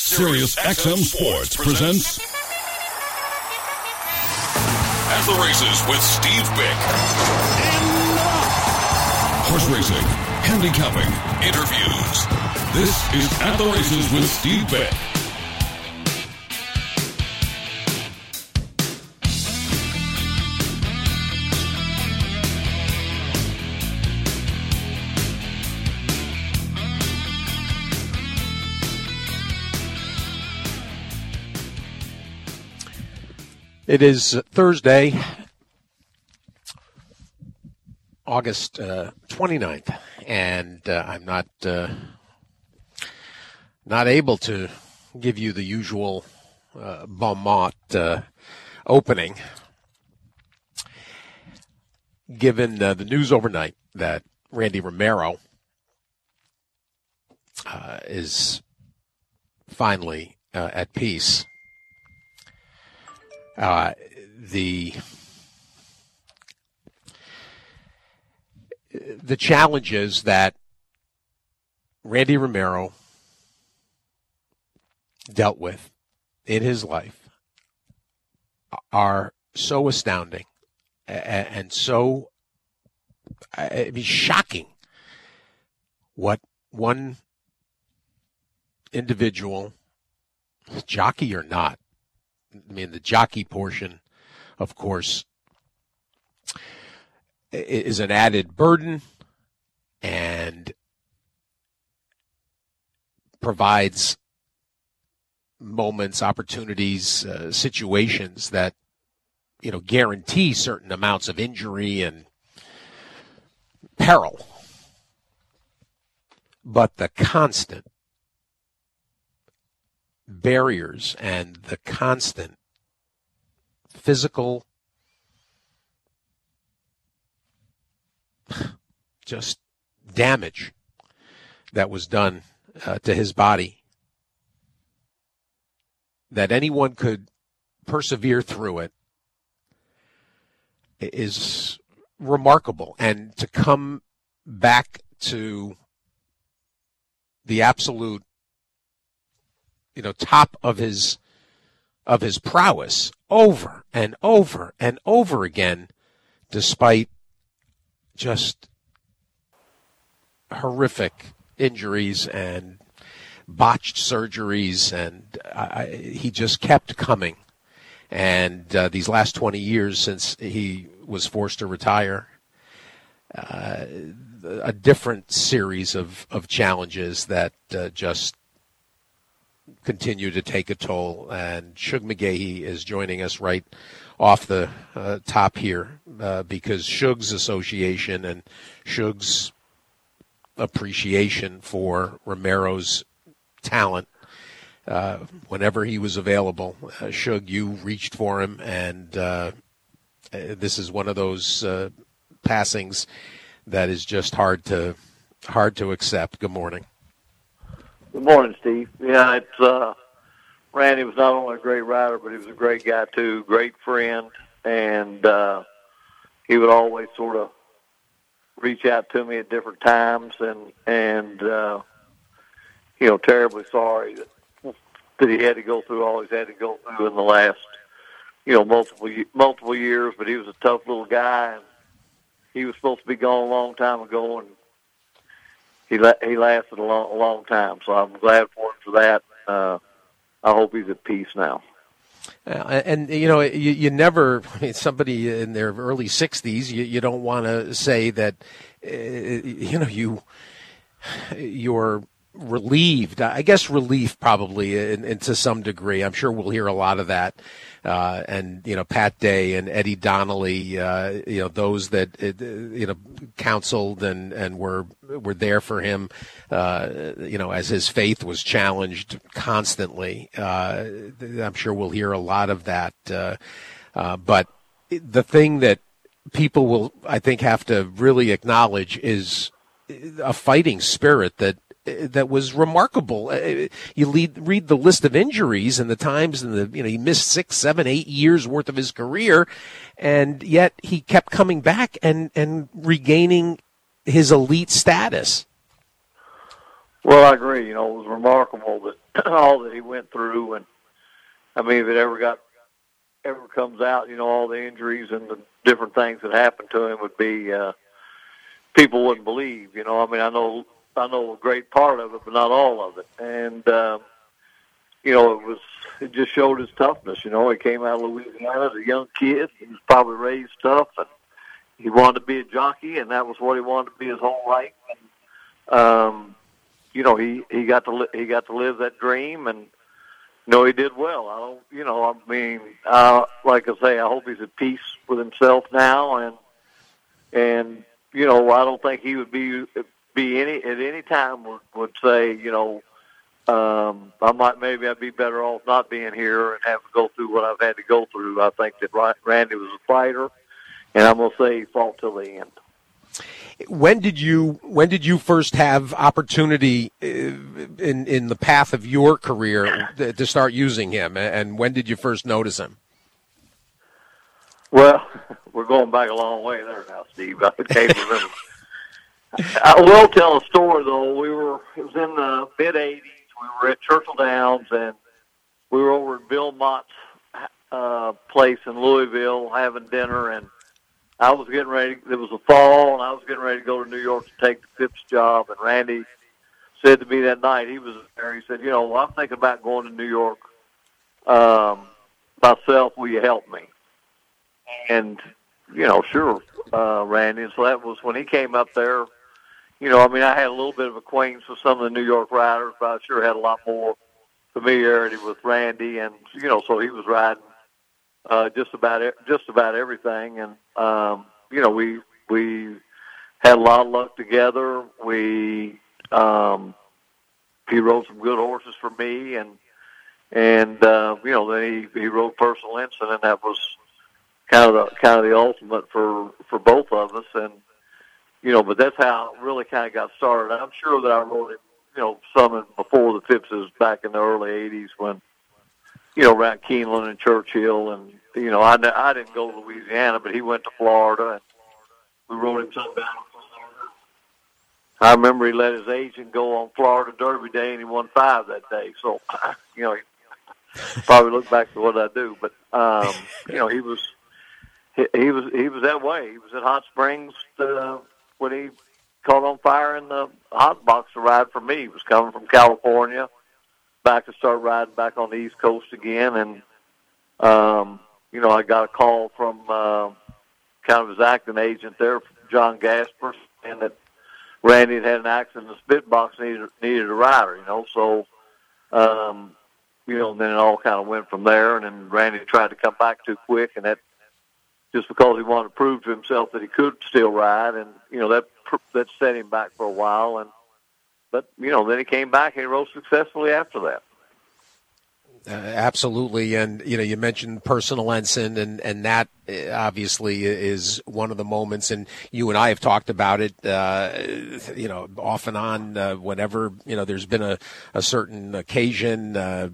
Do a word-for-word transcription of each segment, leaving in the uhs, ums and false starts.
Sirius X M Sports presents At the Races with Steve Bick. Horse racing, handicapping, interviews. This is At the Races with Steve Bick. It is Thursday, August uh, twenty-ninth, and uh, I'm not uh, not able to give you the usual uh, Beaumont uh, opening, given uh, the news overnight that Randy Romero uh, is finally uh, at peace. Uh, the the challenges that Randy Romero dealt with in his life are so astounding and, and so I mean, shocking. What one individual, jockey or not, I mean, the jockey portion, of course, is an added burden and provides moments, opportunities, uh, situations that, you know, guarantee certain amounts of injury and peril. But the constant barriers and the constant physical just damage that was done uh, to his body, that anyone could persevere through it, is remarkable. And to come back to the absolute, you know, top of his of his prowess over and over and over again, despite just horrific injuries and botched surgeries, and I, he just kept coming. And uh, these last twenty years since he was forced to retire, uh, a different series of, of challenges that uh, just continue to take a toll. And Shug McGaughey is joining us right off the uh, top here uh, because Shug's association and Shug's appreciation for Romero's talent, uh, whenever he was available, uh, Shug, you reached for him, and uh, this is one of those uh, passings that is just hard to hard to accept. Good morning. Good morning, Steve. Yeah, it's uh, Randy was not only a great rider, but he was a great guy too, great friend, and uh, he would always sort of reach out to me at different times, and and uh, you know, terribly sorry that that he had to go through all he's had to go through in the last, you know, multiple multiple years. But he was a tough little guy, and he was supposed to be gone a long time ago, and He la- he lasted a long, a long time, so I'm glad for him for that. Uh, I hope he's at peace now. Uh, and, you know, you, you never, I mean, somebody in their early sixties, you, you don't want to say that, uh, you know, you, you're relieved. I guess relief probably, in, in, to some degree. I'm sure we'll hear a lot of that. Uh, and, you know, Pat Day and Eddie Donnelly, uh, you know, those that, uh, you know, counseled and, and were were there for him, uh, you know, as his faith was challenged constantly. Uh, I'm sure we'll hear a lot of that. Uh, uh, but the thing that people will, I think, have to really acknowledge is a fighting spirit that that was remarkable. You lead, read the list of injuries and the times, and the, you know, he missed six, seven, eight years worth of his career, and yet he kept coming back and, and regaining his elite status. Well, I agree. You know, it was remarkable that all that he went through, and I mean, if it ever got ever comes out, you know, all the injuries and the different things that happened to him would be uh, people wouldn't believe. You know, I mean, I know I know a great part of it, but not all of it. And uh, you know, it was it just showed his toughness. You know, he came out of Louisiana as a young kid. He was probably raised tough, and he wanted to be a jockey, and that was what he wanted to be his whole life. And, um, you know, he, he got to li- he got to live that dream, and you know, he did well. I don't, you know, I mean, uh, like I say, I hope he's at peace with himself now, and and you know, I don't think he would be be any at any time would, would say, you know, um, I might maybe I'd be better off not being here and have to go through what I've had to go through. I think that Randy was a fighter, and I'm gonna say he fought till the end. When did you when did you first have opportunity in in the path of your career to start using him, and when did you first notice him? Well, we're going back a long way there now, Steve. I can't remember. I will tell a story though. We were it was in the mid eighties. We were at Churchill Downs, and we were over at Bill Mott's uh, place in Louisville having dinner, and I was getting ready. It was the fall, and I was getting ready to go to New York to take the Phipps job. And Randy said to me that night, he was there. He said, "You know, well, I'm thinking about going to New York um, myself. Will you help me?" And you know, sure, uh, Randy. And so that was when he came up there. You know, I mean, I had a little bit of acquaintance with some of the New York riders, but I sure had a lot more familiarity with Randy. And you know, so he was riding Uh, just about just about everything, and um, you know we we had a lot of luck together. We um, he rode some good horses for me, and and uh, you know then he, he rode Personal Ensign, and that was kind of the kind of the ultimate for for both of us. And you know, but that's how it really kind of got started. I'm sure that I rode it, you know, some before the Phippses back in the early eighties when. You know, around Keeneland and Churchill, and you know, I, I didn't go to Louisiana, but he went to Florida, and we rode him some down in Florida. I remember he let his agent go on Florida Derby Day, and he won five that day. So, you know, he probably look back to what I do, but um, you know, he was he, he was he was that way. He was at Hot Springs uh, when he caught on fire in the hot box to ride for me. He was coming from California back to start riding back on the East Coast again, and um, you know, I got a call from uh, kind of his acting agent there, John Gasper, saying that Randy had had an accident in the spit box, needed needed a rider, you know. So, um, you know, then it all kind of went from there, and then Randy tried to come back too quick, and that just because he wanted to prove to himself that he could still ride, and you know that that set him back for a while, and. But, you know, then he came back and he rode successfully after that. Uh, absolutely. And, you know, you mentioned Personal Ensign, and, and that obviously is one of the moments. And you and I have talked about it, uh, you know, off and on uh, whenever, you know, there's been a, a certain occasion. Uh,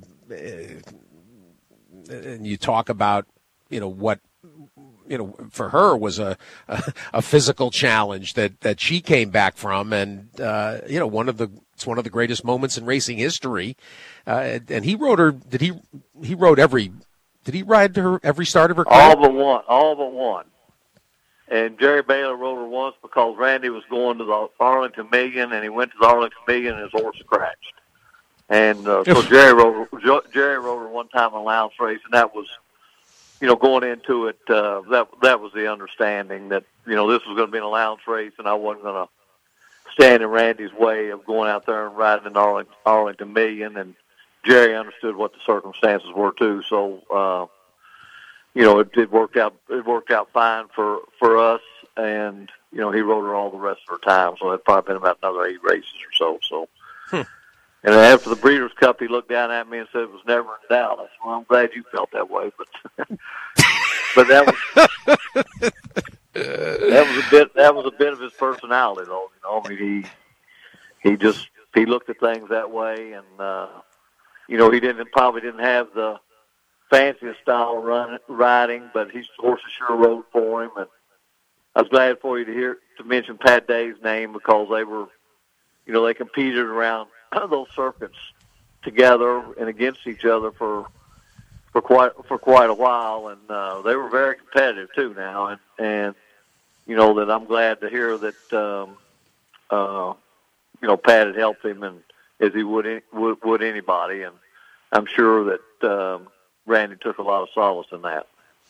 and you talk about, you know, what, you know, for her was a, a, a physical challenge that, that she came back from. And, uh, you know, one of the, it's one of the greatest moments in racing history. Uh, and he rode her, did he, he rode every, did he ride her every start of her career? All but one, all but one. And Jerry Baylor rode her once because Randy was going to the Arlington Million, and he went to the Arlington Million and his horse crashed. And, uh, so Jerry rode her, Jerry rode her one time in a lounge race, and that was, you know, going into it, uh, that that was the understanding that, you know, this was going to be an allowance race, and I wasn't going to stand in Randy's way of going out there and riding in Arlington, Arlington Million. And Jerry understood what the circumstances were too. So, uh, you know, it, it worked out. It worked out fine for for us, and you know, he rode her all the rest of her time. So it's probably been about another eight races or so. So. Hmm. And after the Breeders' Cup, he looked down at me and said it was never in doubt. I said, well, I'm glad you felt that way. But but that was that was a bit that was a bit of his personality, though. You know, I mean, he he just he looked at things that way, and uh, you know, he didn't probably didn't have the fanciest style of run, riding, but his horses sure rode for him. And I was glad for you to hear to mention Pat Day's name because they were, you know, they competed around those circuits together and against each other for for quite for quite a while, and uh, they were very competitive too now, and and you know that I'm glad to hear that um, uh, you know Pat had helped him and as he would any, would, would anybody, and I'm sure that um, Randy took a lot of solace in that.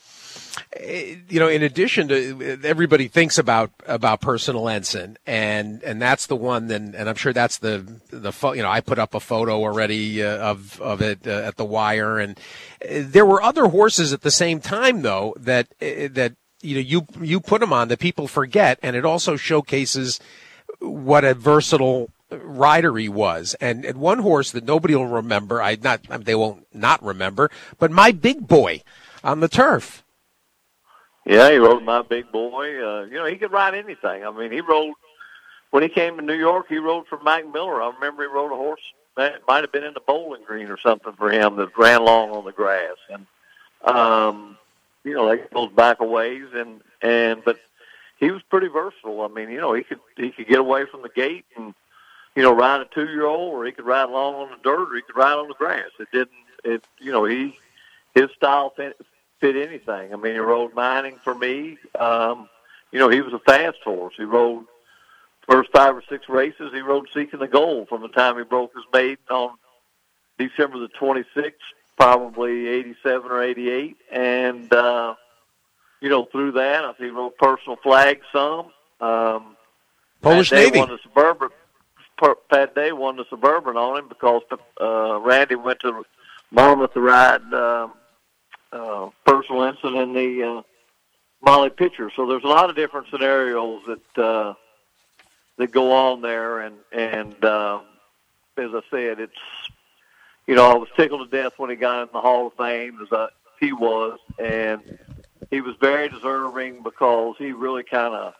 You know, in addition to, everybody thinks about about Personal Ensign, and and that's the one. Then, and I'm sure that's the the you know I put up a photo already uh, of of it uh, at the wire, and uh, there were other horses at the same time though that uh, that you know you you put them on that people forget, and it also showcases what a versatile rider he was. And, and one horse that nobody will remember, I not they won't not remember, but My Big Boy on the turf. Yeah, he rode My Big Boy. Uh, you know, he could ride anything. I mean, he rode, when he came to New York, he rode for Mac Miller. I remember he rode a horse that might have been in the Bowling Green or something for him that ran long on the grass. And, um, you know, that goes back a ways. And, and, but he was pretty versatile. I mean, you know, he could, he could get away from the gate and, you know, ride a two-year-old, or he could ride long on the dirt, or he could ride on the grass. It didn't, it, you know, he, his style fit, fit anything. I mean, he rode Mining for me. Um, you know, he was a fast horse. He rode first five or six races. He rode Seeking the Gold from the time he broke his maiden on December the twenty-sixth, probably eighty-seven or eighty-eight. And, uh, you know, through that, I think he rode Personal Flag some. Um, Polish Navy. Won the Suburban. Pat Day won the Suburban on him because uh, Randy went to Monmouth to ride uh, uh, Personal Ensign in the uh, Molly Pitcher. So there's a lot of different scenarios that uh, that go on there. And, and uh, as I said, it's, you know, I was tickled to death when he got in the Hall of Fame, as I, he was. And he was very deserving because he really kind of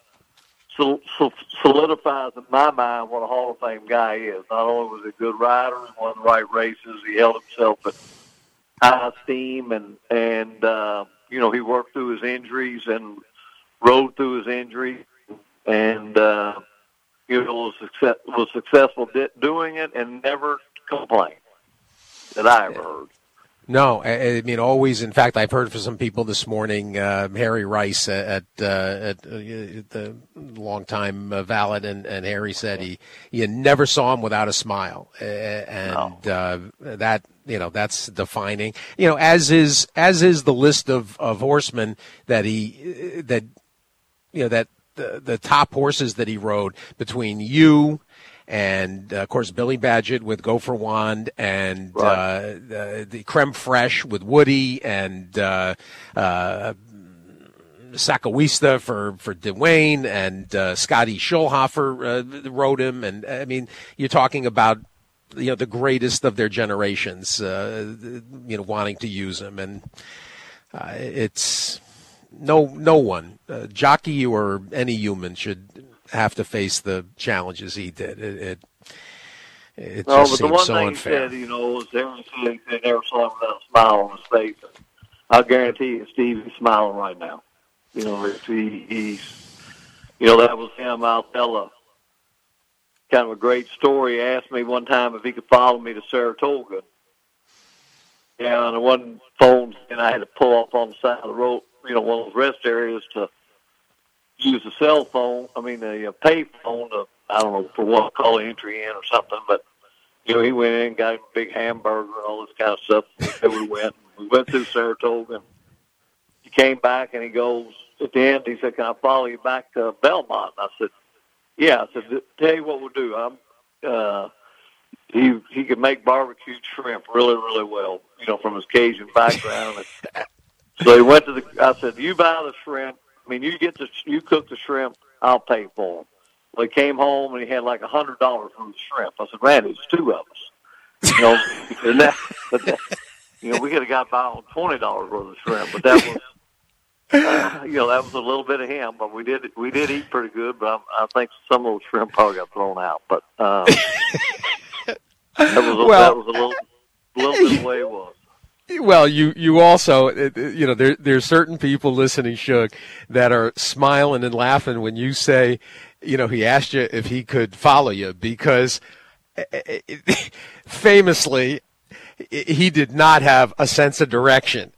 solidifies in my mind what a Hall of Fame guy is. Not only was he a good rider, he won the right races, he held himself in high esteem, and, and uh, you know, he worked through his injuries and rode through his injuries, and, uh, you know, was, success, was successful doing it and never complained that I ever heard. No, I, I mean, always. In fact, I've heard from some people this morning, uh, Harry Rice at, uh, at uh, the longtime uh, valet, and, and Harry said he, you never saw him without a smile. Uh, and no. uh, that, you know, that's defining. You know, as is, as is the list of, of horsemen that he, that, you know, that the, the top horses that he rode between you, and, uh, of course, Billy Badgett with Go for Wand, and right. uh, the, the Creme Fraiche with Woody, and uh, uh, Sakawista for, for Dwayne, and uh, Scotty Schulhofer uh, rode him. And, I mean, you're talking about, you know, the greatest of their generations, uh, you know, wanting to use him. And uh, it's no, no one, uh, jockey or any human, should have to face the challenges he did. It it, it no, just but seems the one so thing unfair. He said, you know, was everyone said they never saw him without a smile on his face. I'll guarantee you, Steve, he's smiling right now. You know, he, he's, you know, that was him. I'll tell a kind of a great story. He asked me one time if he could follow me to Saratoga. Yeah, and one phone, and I had to pull up on the side of the road, you know, one of those rest areas to use a cell phone, I mean, a, a pay phone, to, I don't know, for what, call the entry in or something, but, you know, he went in and got him a big hamburger and all this kind of stuff. So we went. We went through Saratoga, and he came back, and he goes, at the end, he said, can I follow you back to Belmont? And I said, yeah. I said, tell you what we'll do. I'm, uh, he, he could make barbecued shrimp really, really well, you know, from his Cajun background. And so he went to the, I said, you buy the shrimp. I mean, you get the, you cook the shrimp, I'll pay for them. Well, he came home and he had like a hundred dollars for the shrimp. I said, Randy, it's two of us. You know, and that, but that, you know, we could have got by on twenty dollars worth of shrimp, but that was, uh, you know, that was a little bit of him. But we did, we did eat pretty good. But I, I think some of those shrimp probably got thrown out. But um, that was, a, well, that was a little, little bit the way it was. Well, you, you also, you know, there there's certain people listening, Shug, that are smiling and laughing when you say, you know, he asked you if he could follow you, because famously, he did not have a sense of direction.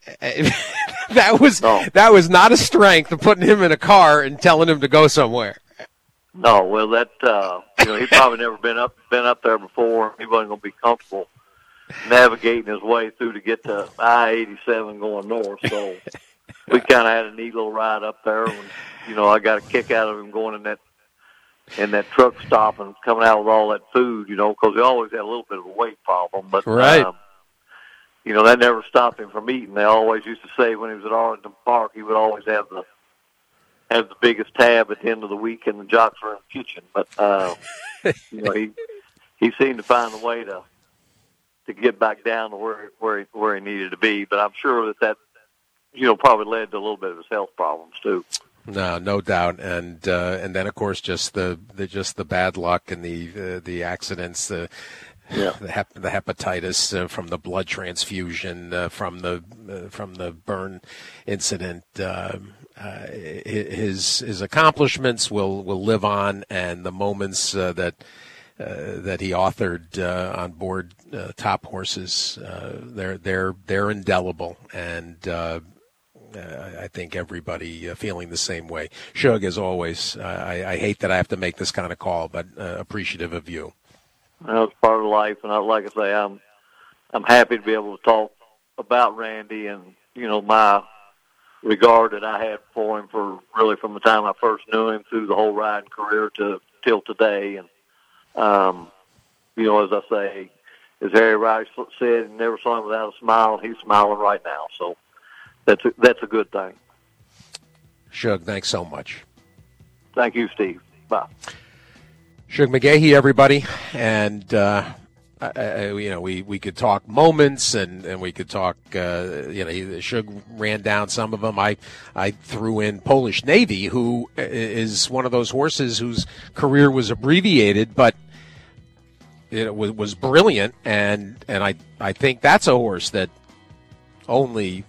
that was no. that was not a strength of putting him in a car and telling him to go somewhere. No, well, that uh, you know, he probably never been up been up there before. He wasn't going to be comfortable navigating his way through to get to I eighty-seven going north. So we kind of had a neat little ride up there. And, you know, I got a kick out of him going in that in that truck stop and coming out with all that food. You know, because he always had a little bit of a weight problem, but right. Um, you know, that never stopped him from eating. They always used to say when he was at Arlington Park, he would always have the have the biggest tab at the end of the week in the Jocks Room kitchen. But uh, you know, he he seemed to find a way to to get back down to where where he, where he needed to be. But I'm sure that that you know probably led to a little bit of his health problems too. No, no doubt, and uh, and then of course just the, the just the bad luck and the uh, the accidents. The Yeah. The, hep- the hepatitis uh, from the blood transfusion, uh, from the uh, from the burn incident. Uh, uh, his his accomplishments will, will live on, and the moments uh, that uh, that he authored uh, on board uh, Top Horses, uh, they're they're they're indelible, and uh, I think everybody uh, feeling the same way. Shug, as always, I, I hate that I have to make this kind of call, but uh, appreciative of you. Well, it's part of life, and I, like I say, I'm I'm happy to be able to talk about Randy and you know my regard that I had for him for really from the time I first knew him through the whole riding career to till today. And um, you know, as I say, as Harry Rice said, never saw him without a smile. He's smiling right now, so that's a, that's a good thing. Shug, thanks so much. Thank you, Steve. Bye. Shug McGaughey, everybody, and uh, I, you know we, we could talk moments, and, and we could talk. Uh, you know, Shug ran down some of them. I I threw in Polish Navy, who is one of those horses whose career was abbreviated, but it was, was brilliant, and and I I think that's a horse that only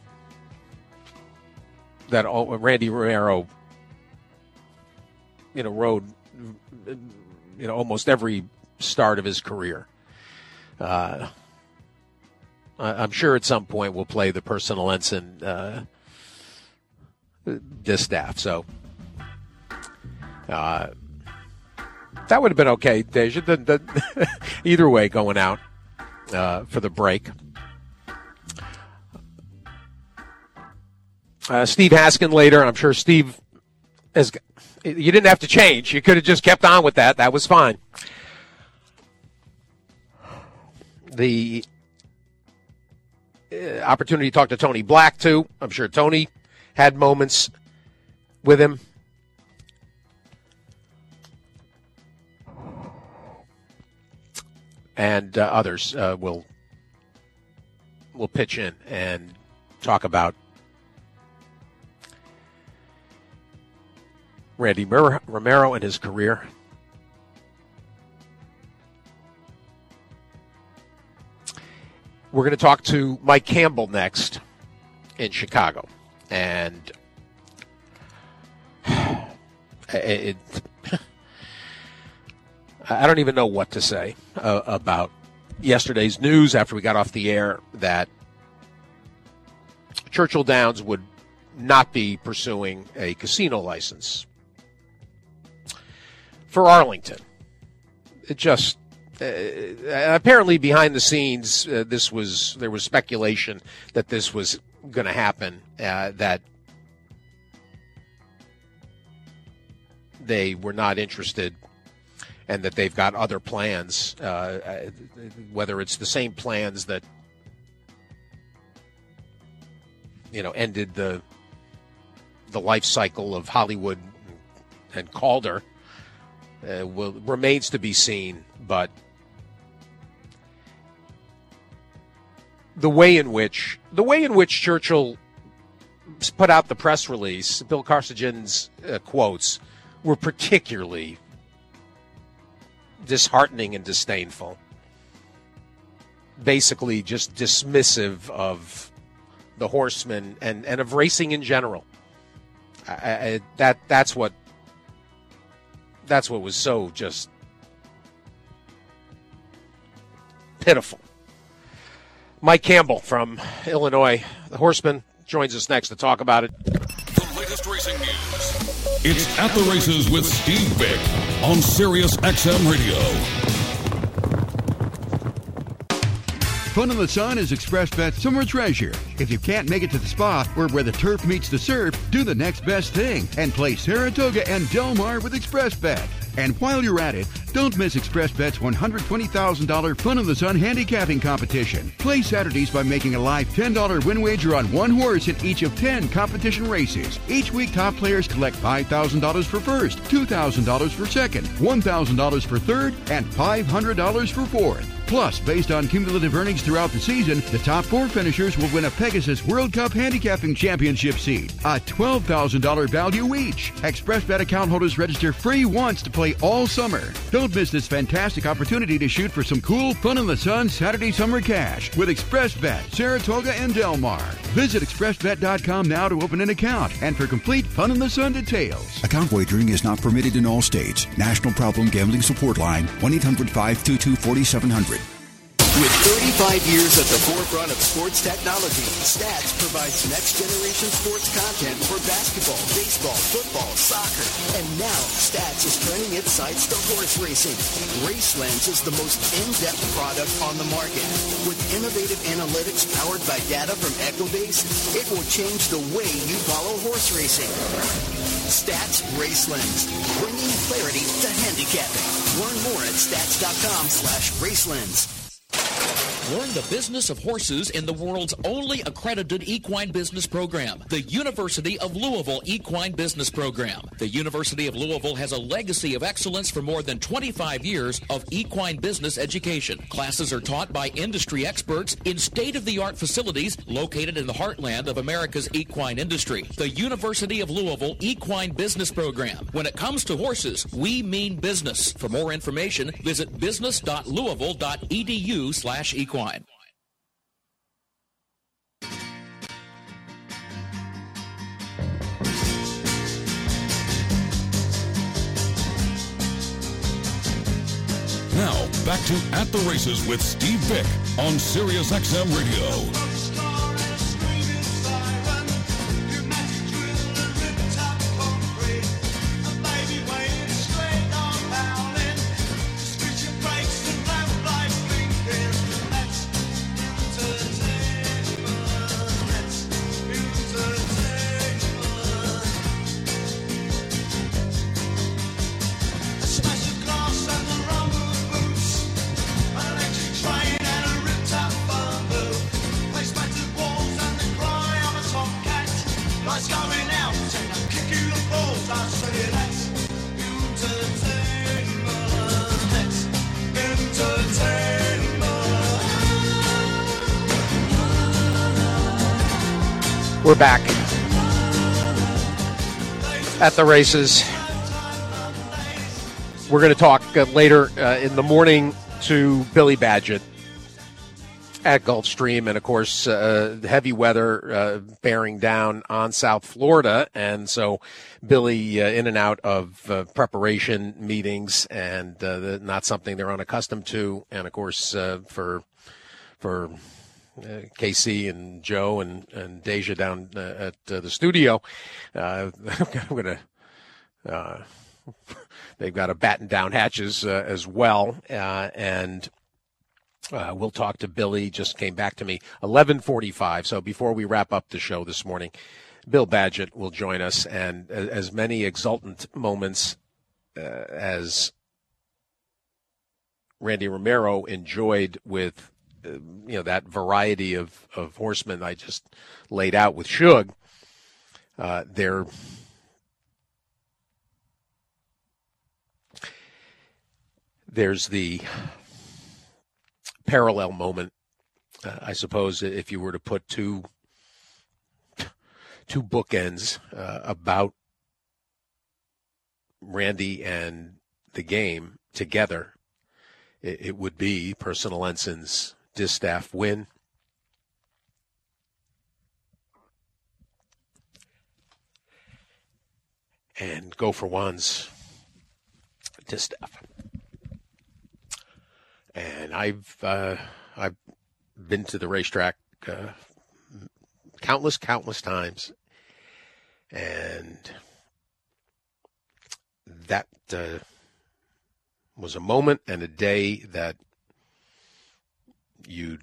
that Randy Romero, you know, rode. You know, almost every start of his career. Uh, I'm sure at some point we'll play the personal ensign uh, distaff. So uh, that would have been okay, Deja. The, the, either way, going out uh, for the break. Uh, Steve Haskin later. I'm sure Steve has. You didn't have to change. You could have just kept on with that. That was fine. The uh, opportunity to talk to Tony Black, too. I'm sure Tony had moments with him. And uh, others uh, will will pitch in and talk about Randy Romero and his career. We're going to talk to Mike Campbell next in Chicago. And it, I don't even know what to say uh, about yesterday's news after we got off the air that Churchill Downs would not be pursuing a casino license for Arlington. It just uh, apparently behind the scenes, uh, this was there was speculation that this was going to happen. Uh, that they were not interested, and that they've got other plans. Uh, whether it's the same plans that you know ended the the life cycle of Hollywood and Calder. Uh, will, remains to be seen, but the way in which the way in which Churchill put out the press release, Bill Carsagen's uh, quotes, were particularly disheartening and disdainful. Basically, just dismissive of the horsemen and, and of racing in general. I, I, that that's what. That's what was so just pitiful. Mike Campbell from Illinois, the Horseman, joins us next to talk about it. The latest racing news. It's At the Races with Steve Bick on Sirius X M Radio. Fun in the Sun is ExpressBet's summer treasure. If you can't make it to the spa or where the turf meets the surf, do the next best thing and play Saratoga and Del Mar with ExpressBet. And while you're at it, don't miss ExpressBet's one hundred twenty thousand dollars Fun in the Sun handicapping competition. Play Saturdays by making a live ten dollars win wager on one horse in each of ten competition races. Each week, top players collect five thousand dollars for first, two thousand dollars for second, one thousand dollars for third, and five hundred dollars for fourth. Plus, based on cumulative earnings throughout the season, the top four finishers will win a Pegasus World Cup Handicapping Championship seat, a twelve thousand dollars value each. ExpressBet account holders register free once to play all summer. Don't miss this fantastic opportunity to shoot for some cool Fun in the Sun Saturday summer cash with ExpressBet, Saratoga, and Del Mar. Visit express bet dot com now to open an account and for complete Fun in the Sun details. Account wagering is not permitted in all states. National Problem Gambling Support Line, one eight hundred five two two four seven zero zero. With thirty-five years at the forefront of sports technology, Stats provides next-generation sports content for basketball, baseball, football, soccer. And now, Stats is turning its sights to horse racing. RaceLens is the most in-depth product on the market. With innovative analytics powered by data from Ecobase, it will change the way you follow horse racing. Stats RaceLens, bringing clarity to handicapping. Learn more at stats.com slash RaceLens. Learn the business of horses in the world's only accredited equine business program, the University of Louisville Equine Business Program. The University of Louisville has a legacy of excellence for more than twenty-five years of equine business education. Classes are taught by industry experts in state-of-the-art facilities located in the heartland of America's equine industry. The University of Louisville Equine Business Program. When it comes to horses, we mean business. For more information, visit business dot louisville dot e d u slash equine. Now, back to At the Races with Steve Bick on Sirius X M Radio. We're back at the races. We're going to talk uh, later uh, in the morning to Billy Badgett at Gulfstream, and of course, uh, heavy weather uh, bearing down on South Florida, and so Billy uh, in and out of uh, preparation meetings, and uh, the, not something they're unaccustomed to, and of course, uh, for for. Uh, K C and Joe and, and Deja down uh, at uh, the studio. Uh, I'm going to, uh, they've got to batten down hatches uh, as well. Uh, and uh, we'll talk to Billy, just came back to me, eleven forty-five. So before we wrap up the show this morning, Bill Badgett will join us. And uh, as many exultant moments uh, as Randy Romero enjoyed with you know, that variety of, of horsemen I just laid out with Shug, uh, they're there's the parallel moment, uh, I suppose, if you were to put two two bookends uh, about Randy and the game together, it, it would be Personal Ensign's Distaff win. And Go for One's Distaff. And I've uh, I've been to the racetrack uh, countless, countless times, and that uh, was a moment and a day that you'd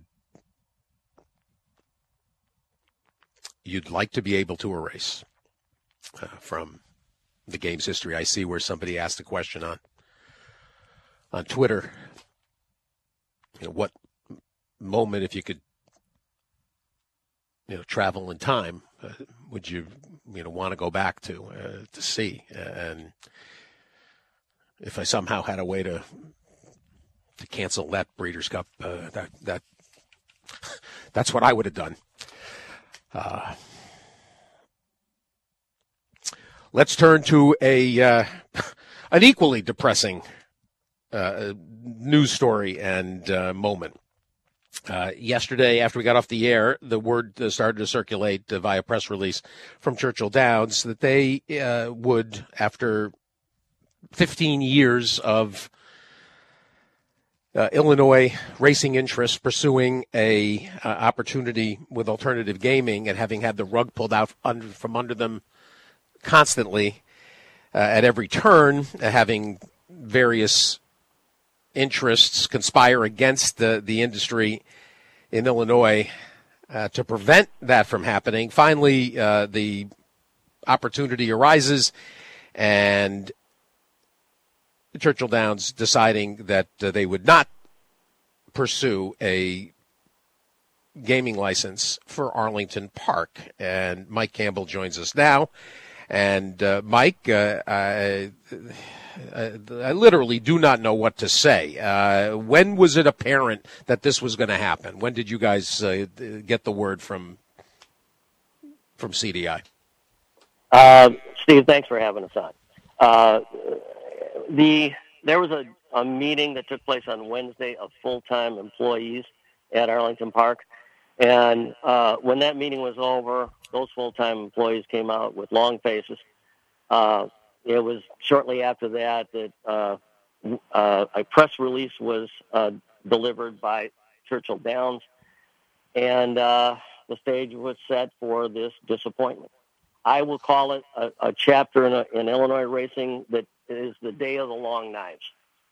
you'd like to be able to erase uh, from the game's history. I see where somebody asked a question on on Twitter. You know, what moment, if you could, you know, travel in time, uh, would you, you know, want to go back to uh, to see? And if I somehow had a way to to cancel that Breeders' Cup, uh, that that that's what I would have done. Uh, let's turn to a uh, an equally depressing uh, news story and uh, moment. Uh, yesterday, after we got off the air, the word uh, started to circulate uh, via press release from Churchill Downs that they uh, would, after fifteen years of uh, Illinois racing interests pursuing a uh, opportunity with alternative gaming and having had the rug pulled out under, from under them constantly uh, at every turn, uh, having various interests conspire against the, the industry in Illinois uh, to prevent that from happening. Finally, uh, the opportunity arises, and Churchill Downs deciding that uh, they would not pursue a gaming license for Arlington Park. And Mike Campbell joins us now. And uh, Mike, uh, I, I, I literally do not know what to say. Uh, when was it apparent that this was going to happen? When did you guys uh, get the word from from C D I? Uh, Steve, thanks for having us on. Uh, the there was a, a meeting that took place on Wednesday of full-time employees at Arlington Park, and uh, when that meeting was over, those full-time employees came out with long faces. Uh, it was shortly after that that uh, uh, a press release was uh, delivered by Churchill Downs, and uh, the stage was set for this disappointment. I will call it a, a chapter in, a, in Illinois racing that is the day of the long knives.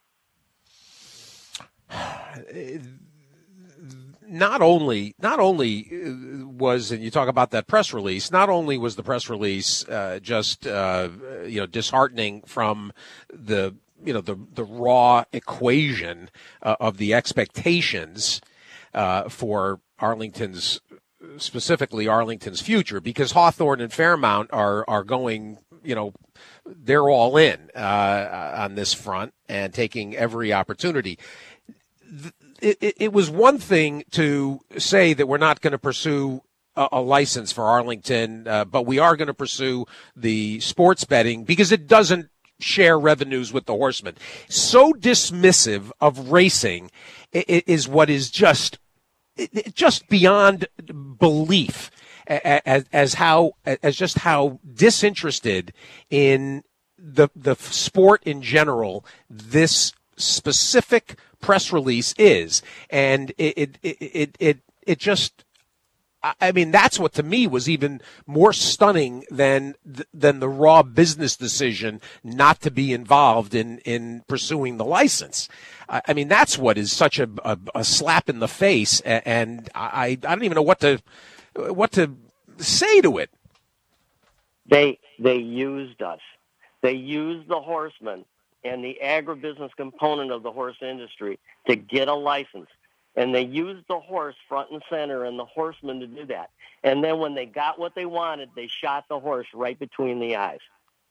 Not only, not only was, and you talk about that press release, not only was the press release uh, just, uh, you know, disheartening from the, you know, the, the raw equation uh, of the expectations uh, for Arlington's, specifically Arlington's future, because Hawthorne and Fairmount are, are going, you know, they're all in uh, on this front and taking every opportunity. It, it, it was one thing to say that we're not going to pursue a, a license for Arlington, uh, but we are going to pursue the sports betting because it doesn't share revenues with the horsemen. So dismissive of racing is what is just just beyond belief as, as how as just how disinterested in the the sport in general this specific press release is, and it it it it, it just, I mean, that's what to me was even more stunning than than the raw business decision not to be involved in in pursuing the license. I mean, that's what is such a, a, a slap in the face, and I I don't even know what to what to say to it. They they used us. They used the horsemen and the agribusiness component of the horse industry to get a license. And they used the horse front and center and the horsemen to do that. And then when they got what they wanted, they shot the horse right between the eyes.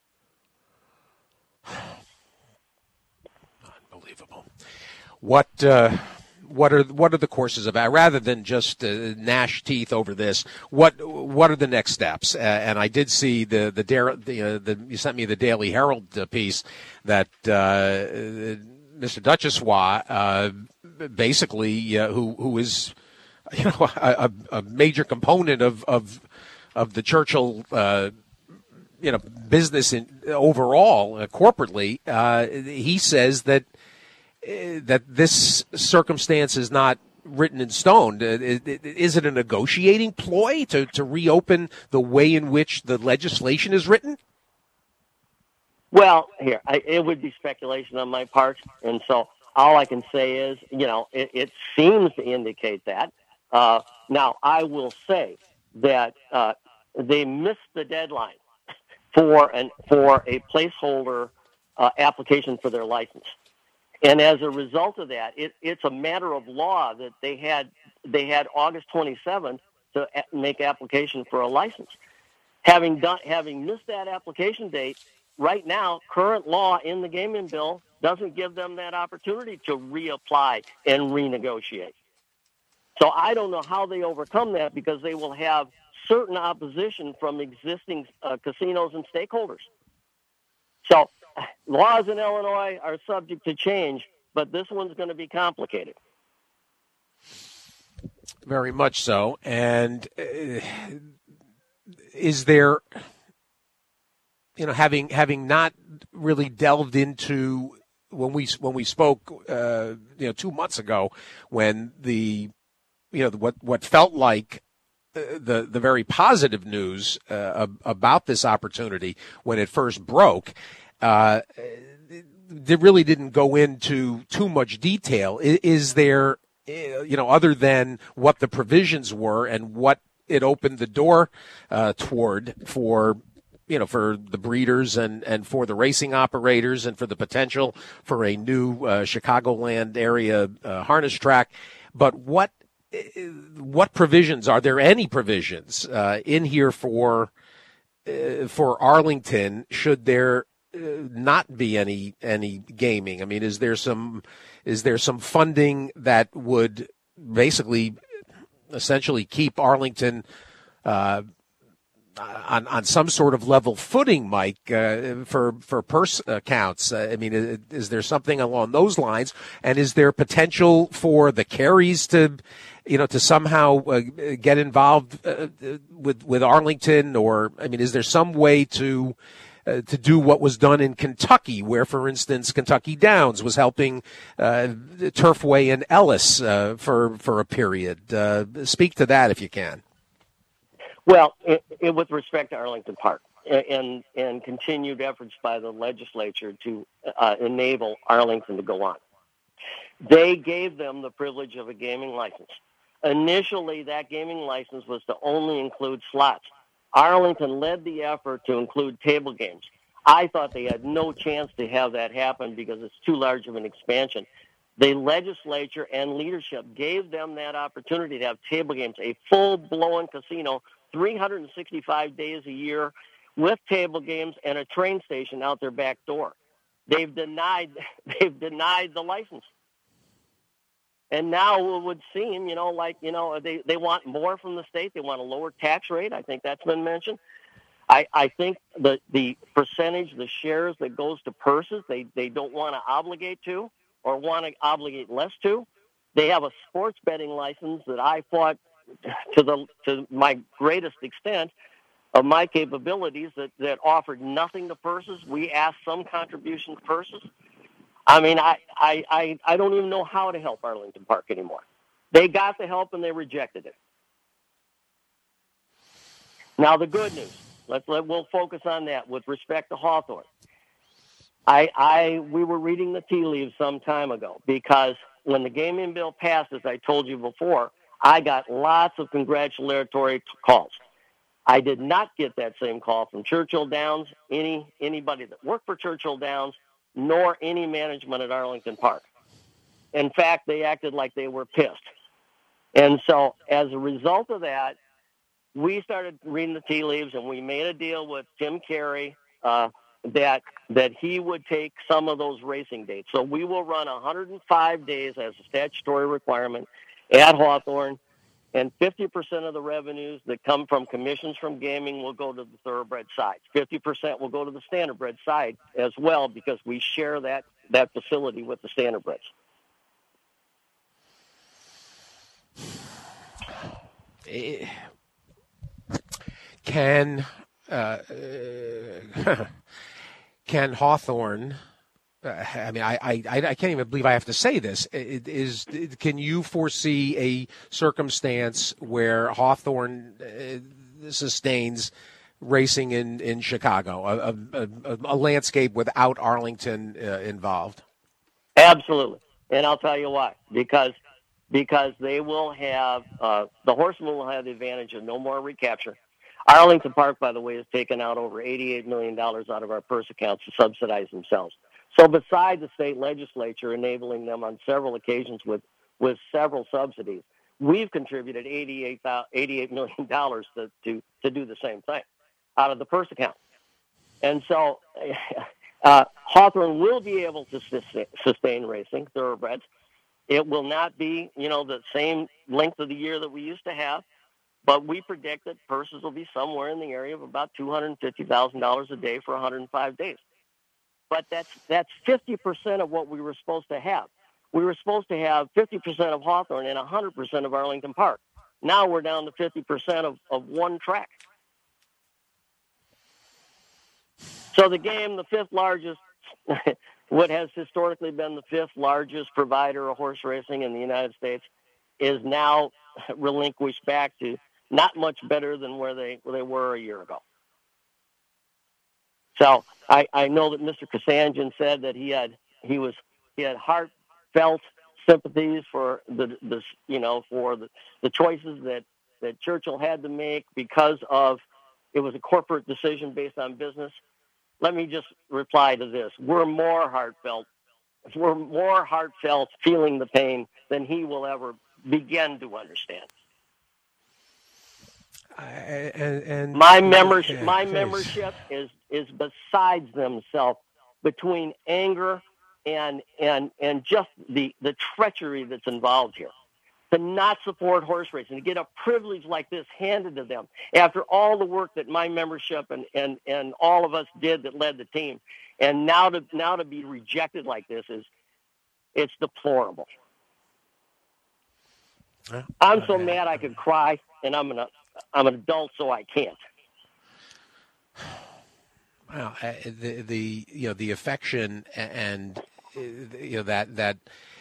Unbelievable. What uh, what are what are the courses about? Rather than just uh, gnash teeth over this, what what are the next steps? Uh, and I did see the the, the, uh, the you sent me the Daily Herald uh, piece that uh, Mister Duchessois, uh, basically, uh, who who is you know a, a major component of of of the Churchill uh, you know business in, overall uh, corporately, uh, he says that that this circumstance is not written in stone. Is it a negotiating ploy to, to reopen the way in which the legislation is written? Well, here, I, it would be speculation on my part, and so all I can say is, you know, it, it seems to indicate that. Uh, now, I will say that uh, they missed the deadline for an for a placeholder uh, application for their license. And as a result of that, it, it's a matter of law that they had they had August twenty-seventh to a- make application for a license. Having done having missed that application date, right now, current law in the gaming bill doesn't give them that opportunity to reapply and renegotiate. So I don't know how they overcome that, because they will have certain opposition from existing uh, casinos and stakeholders. So laws in Illinois are subject to change, but this one's going to be complicated. Very much so. And uh, is there, you know, having having not really delved into when we when we spoke, uh, you know, two months ago, when the, you know, what what felt like the the very positive news uh, about this opportunity when it first broke. Uh, they really didn't go into too much detail. Is, is there, you know, other than what the provisions were and what it opened the door uh, toward for, you know, for the breeders and, and for the racing operators and for the potential for a new uh, Chicagoland area uh, harness track. But what what provisions, are there any provisions uh, in here for uh, for Arlington should there Uh, not be any any gaming? I mean, is there some is there some funding that would basically essentially keep Arlington uh, on on some sort of level footing, Mike, uh, for for purse accounts? Uh, I mean, is, is there something along those lines? And is there potential for the carries to, you know, to somehow uh, get involved uh, with with Arlington? Or, I mean, is there some way to Uh, to do what was done in Kentucky, where, for instance, Kentucky Downs was helping uh, Turfway and Ellis uh, for for a period? Uh, speak to that if you can. Well, it, it, with respect to Arlington Park and and continued efforts by the legislature to uh, enable Arlington to go on, they gave them the privilege of a gaming license. Initially, that gaming license was to only include slots. Arlington led the effort to include table games. I thought they had no chance to have that happen because it's too large of an expansion. The legislature and leadership gave them that opportunity to have table games, a full-blown casino, three hundred sixty-five days a year, with table games and a train station out their back door. They've denied, they've denied the license. And now it would seem, you know, like, you know, they, they want more from the state. They want a lower tax rate. I think that's been mentioned. I, I think the, the percentage, the shares that goes to purses, they, they don't want to obligate to or want to obligate less to. They have a sports betting license that I fought to the to my greatest extent of my capabilities that, that offered nothing to purses. We asked some contribution to purses. I mean, I, I, I, I don't even know how to help Arlington Park anymore. They got the help and they rejected it. Now, the good news, let's let, we'll focus on that with respect to Hawthorne. I, I, we were reading the tea leaves some time ago, because when the gaming bill passed, as I told you before, I got lots of congratulatory calls. I did not get that same call from Churchill Downs, any anybody that worked for Churchill Downs, nor any management at Arlington Park. In fact, they acted like they were pissed. And so as a result of that, we started reading the tea leaves, and we made a deal with Tim Carey uh, that that he would take some of those racing dates. So we will run one hundred five days as a statutory requirement at Hawthorne, and fifty percent of the revenues that come from commissions from gaming will go to the thoroughbred side. fifty percent will go to the standardbred side as well, because we share that, that facility with the standardbreds. Can uh, can Hawthorne Uh, I mean, I, I I can't even believe I have to say this. It is can you foresee a circumstance where Hawthorne uh, sustains racing in, in Chicago, a, a, a landscape without Arlington uh, involved? Absolutely, and I'll tell you why. Because because they will have uh, the horsemen will have the advantage of no more recapture. Arlington Park, by the way, has taken out over eighty-eight million dollars out of our purse accounts to subsidize themselves. So besides the state legislature enabling them on several occasions with, with several subsidies, we've contributed eighty-eight million dollars to, to, to do the same thing out of the purse account. And so uh, Hawthorne will be able to sustain racing, thoroughbreds. It will not be, you know, the same length of the year that we used to have, but we predict that purses will be somewhere in the area of about two hundred fifty thousand dollars a day for one hundred five days. But that's that's fifty percent of what we were supposed to have. We were supposed to have fifty percent of Hawthorne and one hundred percent of Arlington Park. Now we're down to fifty percent of, of one track. So the game, the fifth largest, what has historically been the fifth largest provider of horse racing in the United States, is now relinquished back to not much better than where they where they were a year ago. So I, I know that Mister Kasanjian said that he had he was he had heartfelt sympathies for the, the you know for the, the choices that, that Churchill had to make because of it was a corporate decision based on business. Let me just reply to this: we're more heartfelt, we're more heartfelt feeling the pain than he will ever begin to understand. Uh, and, and my membership, yeah, my please. membership is is besides themselves between anger and and and just the the treachery that's involved here. To not support horse racing, to get a privilege like this handed to them after all the work that my membership and, and, and all of us did that led the team, and now to now to be rejected like this is it's deplorable. Uh, I'm so uh, mad I could cry, and I'm an I'm an adult, so I can't. Well, uh, the the you know the affection and uh, you know that that.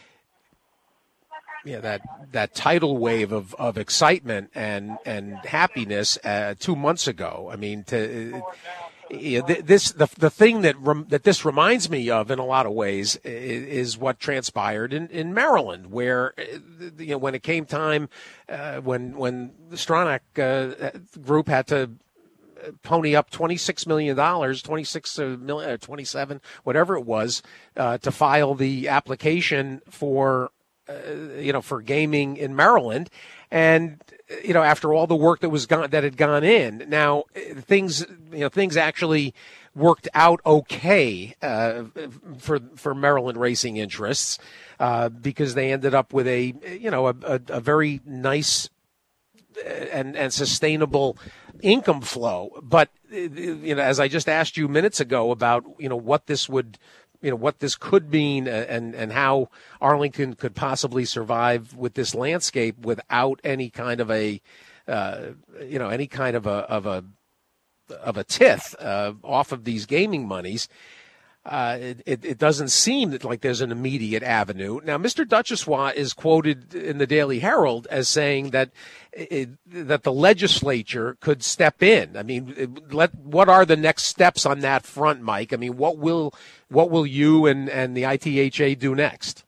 Yeah, that that tidal wave of, of excitement and and happiness uh, two months ago. I mean, to uh, you know, this the the thing that rem, that this reminds me of in a lot of ways is, is what transpired in, in Maryland, where you know when it came time uh, when when the Stronach uh, group had to pony up twenty-six million dollars, twenty-six million, twenty-seven, whatever it was, uh, to file the application for. Uh, you know, for gaming in Maryland, and you know, after all the work that was gone, that had gone in, now things, you know, things actually worked out okay uh, for for Maryland racing interests uh, because they ended up with a, you know, a, a, a very nice and and sustainable income flow. But you know, as I just asked you minutes ago about, you know, what this would. You know, what this could mean and, and how Arlington could possibly survive with this landscape without any kind of a, uh, you know, any kind of a of a of a tith uh, off of these gaming monies. Uh, it, it, it doesn't seem that like there's an immediate avenue. Now, Mister Duchossois is quoted in the Daily Herald as saying that it, that the legislature could step in. I mean, it, let what are the next steps on that front, Mike? I mean, what will what will you and, and the I T H A do next?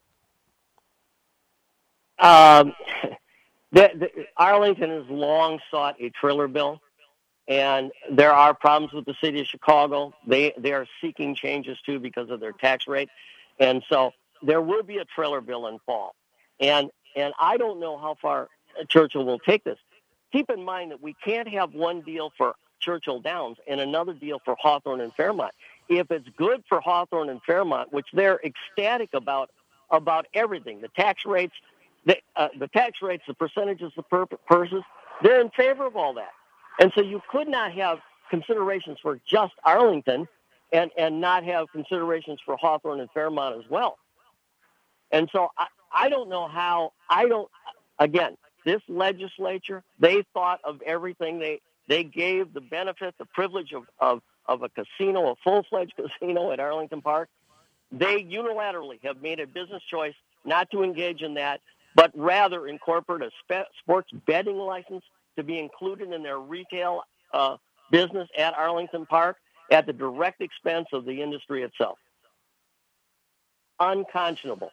Um, the, the, Arlington has long sought a trailer bill. And there are problems with the city of Chicago. They they are seeking changes, too, because of their tax rate. And so there will be a trailer bill in fall. And and I don't know how far Churchill will take this. Keep in mind that we can't have one deal for Churchill Downs and another deal for Hawthorne and Fairmont. If it's good for Hawthorne and Fairmont, which they're ecstatic about about everything, the tax rates, the, uh, the tax rates, the percentages of per- purses, they're in favor of all that. And so you could not have considerations for just Arlington and, and not have considerations for Hawthorne and Fairmont as well. And so I, I don't know how, I don't, again, this legislature, they thought of everything. They they gave the benefit, the privilege of, of, of a casino, a full-fledged casino at Arlington Park. They unilaterally have made a business choice not to engage in that, but rather incorporate a spe- sports betting license to be included in their retail uh, business at Arlington Park at the direct expense of the industry itself. Unconscionable.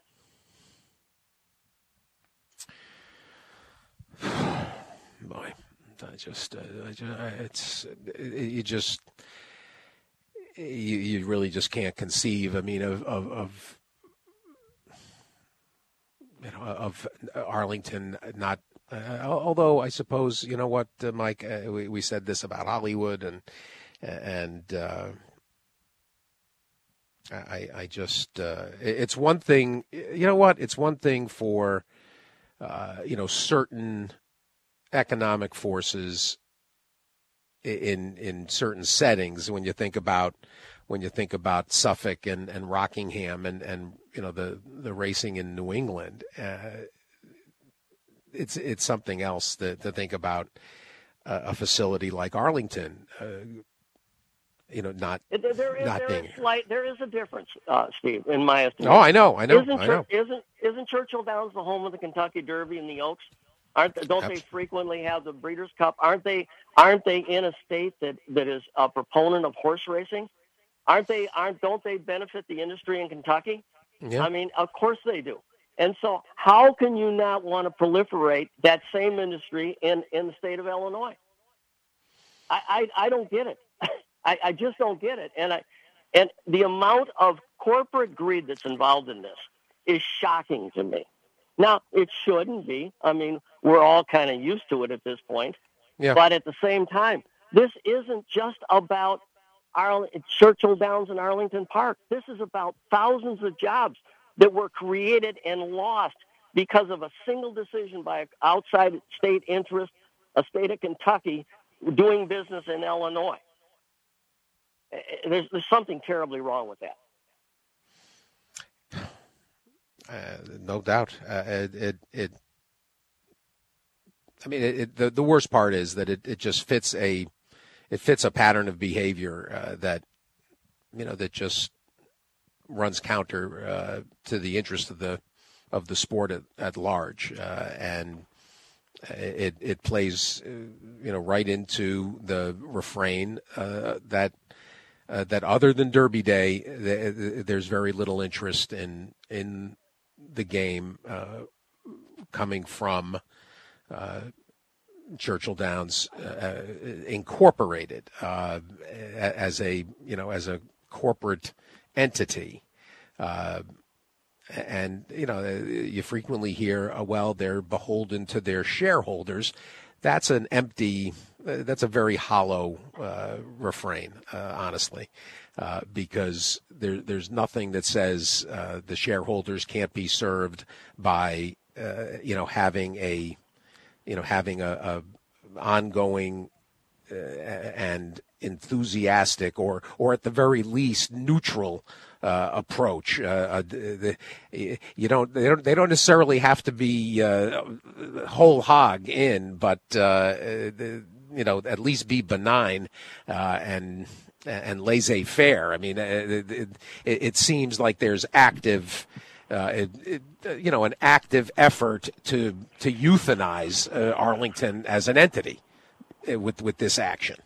Boy, I just, uh, I just it's, it, you just, you, you really just can't conceive. I mean, of, of, of you know, of Arlington not. Uh, although I suppose, you know what, uh, Mike, uh, we, we said this about Hollywood, and and uh, I, I just, uh, it's one thing. You know what? It's one thing for, uh, you know, certain economic forces in in certain settings. When you think about when you think about Suffolk and, and Rockingham and, and you know the, the racing in New England, uh, it's it's something else to, to think about uh, a facility like Arlington. Uh, you know, not there is, not there being is slight, there is a difference, uh, Steve, in my estimation. Oh, I know, I know, isn't, I know. Isn't isn't Churchill Downs the home of the Kentucky Derby and the Oaks? Aren't they, don't Absolutely. they frequently have the Breeders' Cup? Aren't they aren't they in a state that, that is a proponent of horse racing? Aren't they aren't don't they benefit the industry in Kentucky? Yeah. I mean, of course they do. And so how can you not want to proliferate that same industry in, in the state of Illinois? I, I, I don't get it. I, I just don't get it. And I and the amount of corporate greed that's involved in this is shocking to me. Now, it shouldn't be. I mean, we're all kind of used to it at this point. Yeah. But at the same time, this isn't just about Arl- Churchill Downs and Arlington Park. This is about thousands of jobs that were created and lost because of a single decision by an outside state interest, a state of Kentucky, doing business in Illinois. There's, there's something terribly wrong with that. Uh, no doubt. Uh, it, it, it, I mean, it, it, the the worst part is that it, it just fits a, it fits a pattern of behavior uh, that, you know, that just runs counter uh, to the interest of the, of the sport at, at large, uh, and it it plays, uh, you know, right into the refrain uh, that. Uh, that other than Derby Day, th- there's very little interest in in the game uh, coming from uh, Churchill Downs uh, Incorporated uh, as a you know as a corporate entity, uh, and you know you frequently hear, oh, well, they're beholden to their shareholders. That's an empty. Uh, that's a very hollow uh, refrain, uh, honestly, uh, because there, there's nothing that says uh, the shareholders can't be served by, uh, you know, having a, you know, having a, a ongoing uh, and enthusiastic, or, or at the very least neutral uh, approach. Uh, the, you don't, they don't, they don't necessarily have to be uh, whole hog in, but uh, the, you know, at least be benign uh, and and laissez-faire. I mean, it, it, it seems like there's active, uh, it, it, you know, an active effort to to euthanize uh, Arlington as an entity with with this action.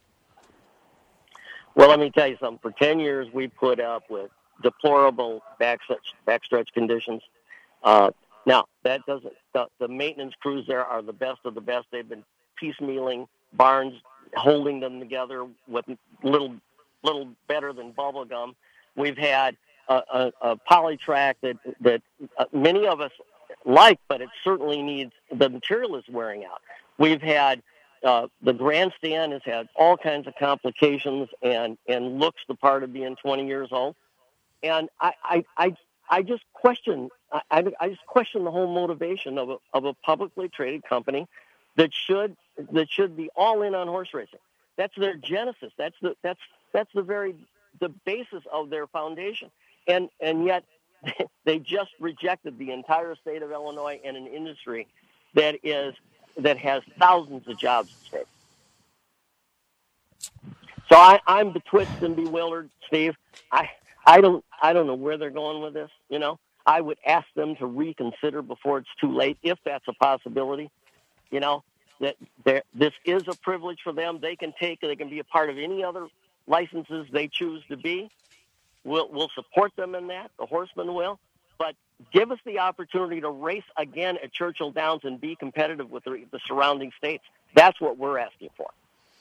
Well, let me tell you something. For ten years, we put up with deplorable backstretch, backstretch conditions. Uh, now, that doesn't. The, the maintenance crews there are the best of the best. They've been piecemealing barns, holding them together with little little better than bubble gum. We've had a, a, a poly-track that that uh, many of us like, but it certainly needs, the material is wearing out. We've had uh, the grandstand has had all kinds of complications and, and looks the part of being twenty years old. And I I, I, I just question I, I just question the whole motivation of a of a publicly traded company that should that should be all in on horse racing. That's their genesis. That's the that's that's the very the basis of their foundation. And and yet they just rejected the entire state of Illinois and an industry that is that has thousands of jobs at stake. So I, I'm betwixt and bewildered, Steve. I I don't I don't know where they're going with this. You know, I would ask them to reconsider before it's too late, if that's a possibility. You know, that this is a privilege for them. They can take, they can be a part of any other licenses they choose to be. We'll, we'll support them in that. The Horsemen will. But give us the opportunity to race again at Churchill Downs and be competitive with the, the surrounding states. That's what we're asking for.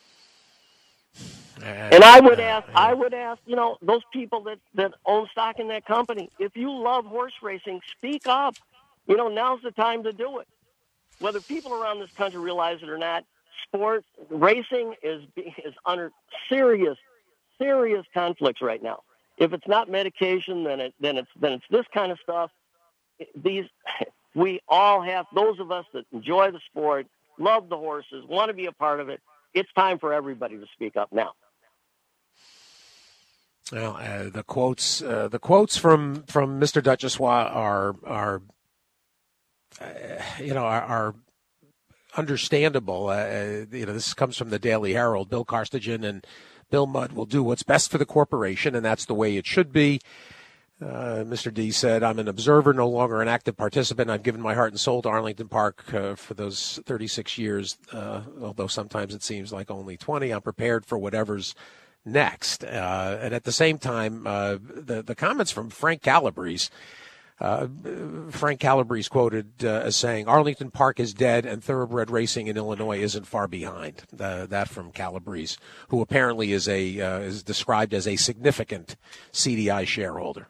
Uh, and I would ask, uh, yeah. I would ask, you know, those people that, that own stock in that company, if you love horse racing, speak up. You know, now's the time to do it. Whether people around this country realize it or not, sport racing is is under serious, serious conflicts right now. If it's not medication, then it then it's then it's this kind of stuff. These we all have, those of us that enjoy the sport, love the horses, want to be a part of it. It's time for everybody to speak up now. Well, uh, the quotes uh, the quotes from from Mister Duchossois are are. Uh, you know, are, are understandable. Uh, you know, this comes from the Daily Herald. Bill Carstagen and Bill Mudd will do what's best for the corporation, and that's the way it should be. Uh, Mister D said, I'm an observer, no longer an active participant. I've given my heart and soul to Arlington Park uh, for those thirty-six years, uh, although sometimes it seems like only twenty. I'm prepared for whatever's next. Uh, and at the same time, uh, the, the comments from Frank Calabrese, Uh, Frank Calabrese quoted uh, as saying, Arlington Park is dead and thoroughbred racing in Illinois isn't far behind. Uh, that from Calabrese, who apparently is a uh, is described as a significant C D I shareholder.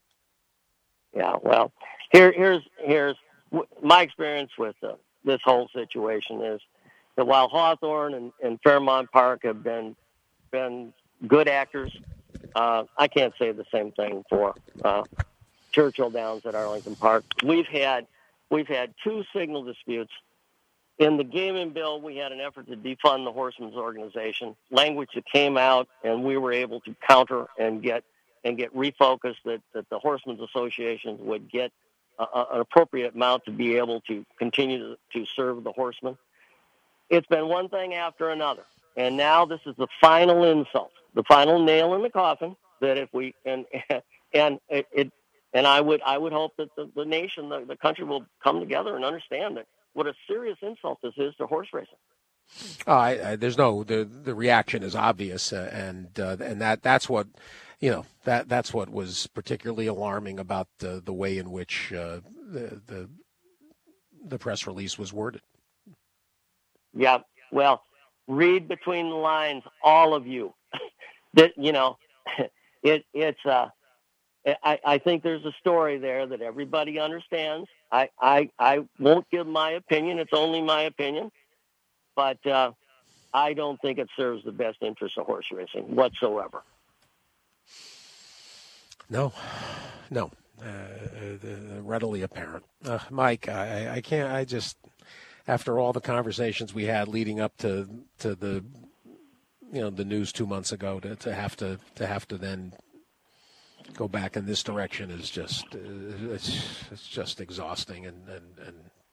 Yeah, well, here, here's here's my experience with uh, this whole situation is that while Hawthorne and, and Fairmount Park have been been good actors, uh, I can't say the same thing for Uh, Churchill Downs at Arlington Park. We've had we've had two signal disputes. In the gaming bill, we had an effort to defund the Horsemen's organization. Language that came out, and we were able to counter and get and get refocused that, that the Horsemen's associations would get a, a, an appropriate amount to be able to continue to, to serve the horsemen. It's been one thing after another, and now this is the final insult, the final nail in the coffin. That if we and and it. it And I would I would hope that the, the nation, the, the country will come together and understand that what a serious insult this is to horse racing. Oh, I, I, there's no the the reaction is obvious, uh, and uh, and that that's what you know that that's what was particularly alarming about the the way in which uh, the the the press release was worded. Yeah, well, read between the lines, all of you. that you know, it it's uh. I, I think there's a story there that everybody understands. I, I, I won't give my opinion. It's only my opinion. But uh, I don't think it serves the best interest of horse racing whatsoever. No, no. Uh, readily apparent. Uh, Mike, I, I can't, I just, after all the conversations we had leading up to, to the, you know, the news two months ago, to, to have to, to have to then go back in this direction is just uh, it's it's just exhausting and and,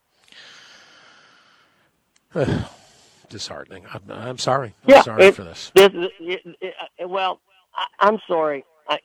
and uh, disheartening. I'm, I'm sorry. I'm yeah, sorry it, for this. this it, it, it, well, I, I'm sorry. I,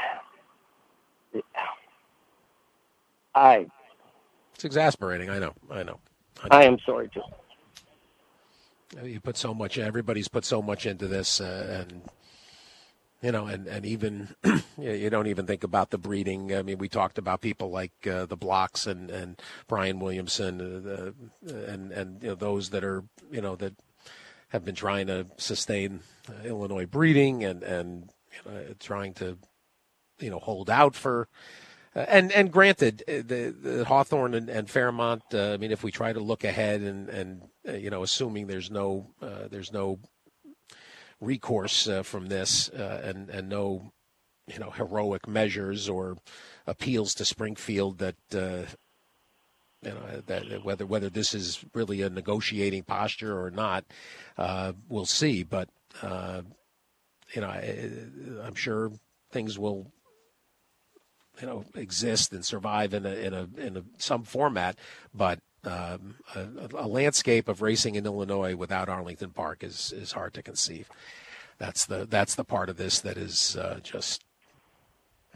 I it's exasperating. I know. I know. I, know. I am sorry too. You put so much. Everybody's put so much into this, uh, and. You know, and, and even you don't even think about the breeding. I mean, we talked about people like uh, the Blocks and, and Brian Williamson uh, and, and you know, those that are, you know, that have been trying to sustain uh, Illinois breeding and, and you know, trying to, you know, hold out for. Uh, and, and granted, the, the Hawthorne and, and Fairmount, uh, I mean, if we try to look ahead and, and uh, you know, assuming there's no uh, there's no recourse uh, from this uh, and and no you know heroic measures or appeals to Springfield that uh, you know that whether whether this is really a negotiating posture or not, uh, we'll see. But uh, you know I, I'm sure things will you know exist and survive in a in a in a, some format, but. Um, a, a landscape of racing in Illinois without Arlington Park is, is hard to conceive. That's the that's the part of this that is uh, just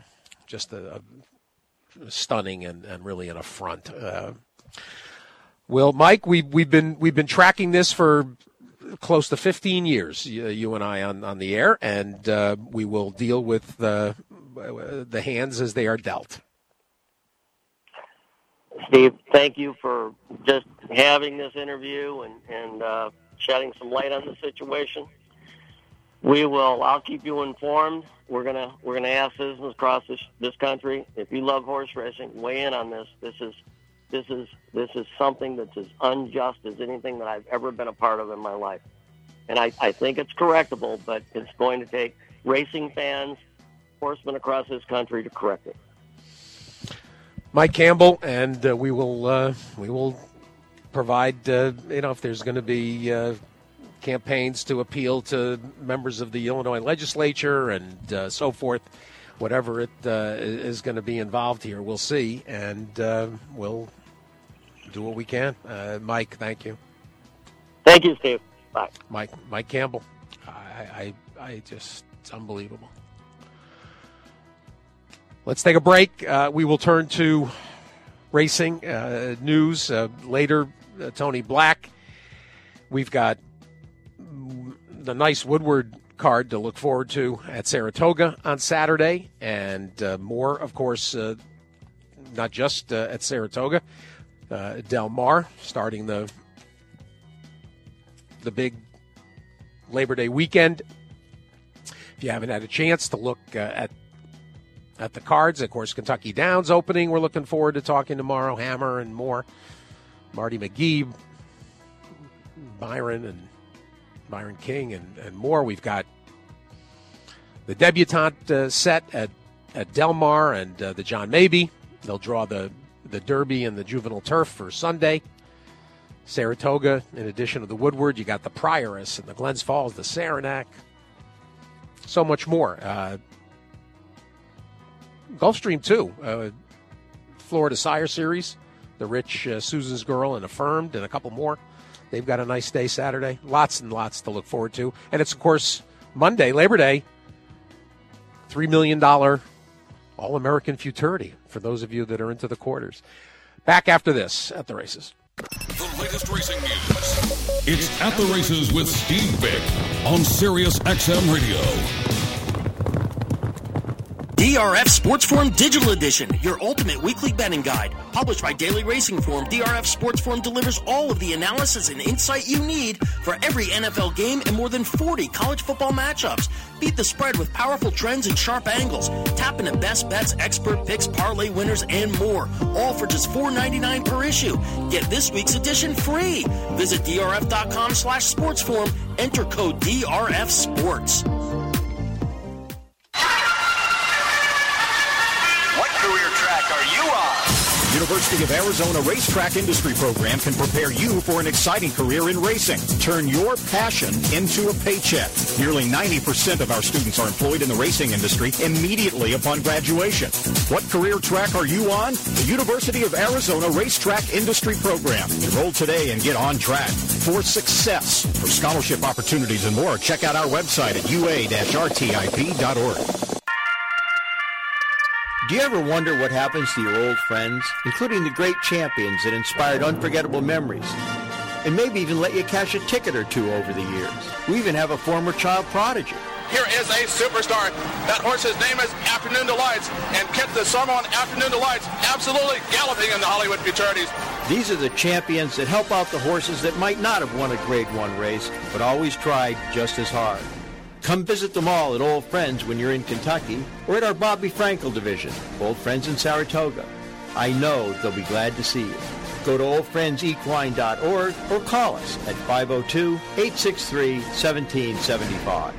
just a, a stunning and, and really an affront. Uh, well, Mike, we, we've been we've been tracking this for close to fifteen years, you, you and I on, on the air, and uh, we will deal with the, the hands as they are dealt. Steve, thank you for just having this interview and, and uh, shedding some light on the situation. We will. I'll keep you informed. We're gonna we're gonna ask citizens across this this country, if you love horse racing, weigh in on this. This is this is this is something that's as unjust as anything that I've ever been a part of in my life. And I, I think it's correctable, but it's going to take racing fans, horsemen across this country to correct it. Mike Campbell, and uh, we will uh, we will provide uh, you know if there's going to be uh, campaigns to appeal to members of the Illinois legislature and uh, so forth, whatever it uh, is going to be involved here, we'll see, and uh, we'll do what we can. Uh, Mike, thank you. Thank you, Steve. Bye. Mike Mike Campbell, I I, I just it's unbelievable. Let's take a break. Uh, we will turn to racing uh, news uh, later. Uh, Tony Black. We've got the nice Woodward card to look forward to at Saratoga on Saturday, and uh, more, of course, uh, not just uh, at Saratoga. Uh, Del Mar starting the the big Labor Day weekend. If you haven't had a chance to look uh, at At the cards, of course, Kentucky Downs opening. We're looking forward to talking tomorrow. Hammer and more. Marty McGee, Byron and Byron King and, and more. We've got the debutante uh, set at, at Del Mar and uh, the John Mabie. They'll draw the, the Derby and the Juvenile Turf for Sunday. Saratoga, in addition to the Woodward, you got the Prioress and the Glens Falls, the Saranac. So much more. Uh, Gulfstream, too. Uh, Florida Sire Series, the Rich uh, Susan's Girl and Affirmed, and a couple more. They've got a nice day Saturday. Lots and lots to look forward to. And it's, of course, Monday, Labor Day, three million dollars All-American Futurity for those of you that are into the quarters. Back after this at the races. The latest racing news. It's At the Races with Steve Vick on Sirius X M Radio. D R F Sports Forum Digital Edition, your ultimate weekly betting guide. Published by Daily Racing Form, D R F Sports Forum delivers all of the analysis and insight you need for every N F L game and more than forty college football matchups. Beat the spread with powerful trends and sharp angles. Tap into best bets, expert picks, parlay winners, and more. All for just four dollars and ninety-nine cents per issue. Get this week's edition free. Visit drf.com slash sportsforum. Enter code D R F Sports. University of Arizona Racetrack Industry Program can prepare you for an exciting career in racing. Turn your passion into a paycheck. Nearly ninety percent of our students are employed in the racing industry immediately upon graduation. What career track are you on? The University of Arizona Racetrack Industry Program. Enroll today and get on track for success. For scholarship opportunities and more, check out our website at u a dash r t i p dot org. Do you ever wonder what happens to your old friends, including the great champions that inspired unforgettable memories, and maybe even let you cash a ticket or two over the years? We even have a former child prodigy. Here is a superstar. That horse's name is Afternoon Delights, and Kit the Summer on Afternoon Delights absolutely galloping in the Hollywood Futurities. These are the champions that help out the horses that might not have won a Grade One race, but always tried just as hard. Come visit them all at Old Friends when you're in Kentucky or at our Bobby Frankel division, Old Friends in Saratoga. I know they'll be glad to see you. Go to old friends equine dot org or call us at five oh two, eight six three, one seven seven five.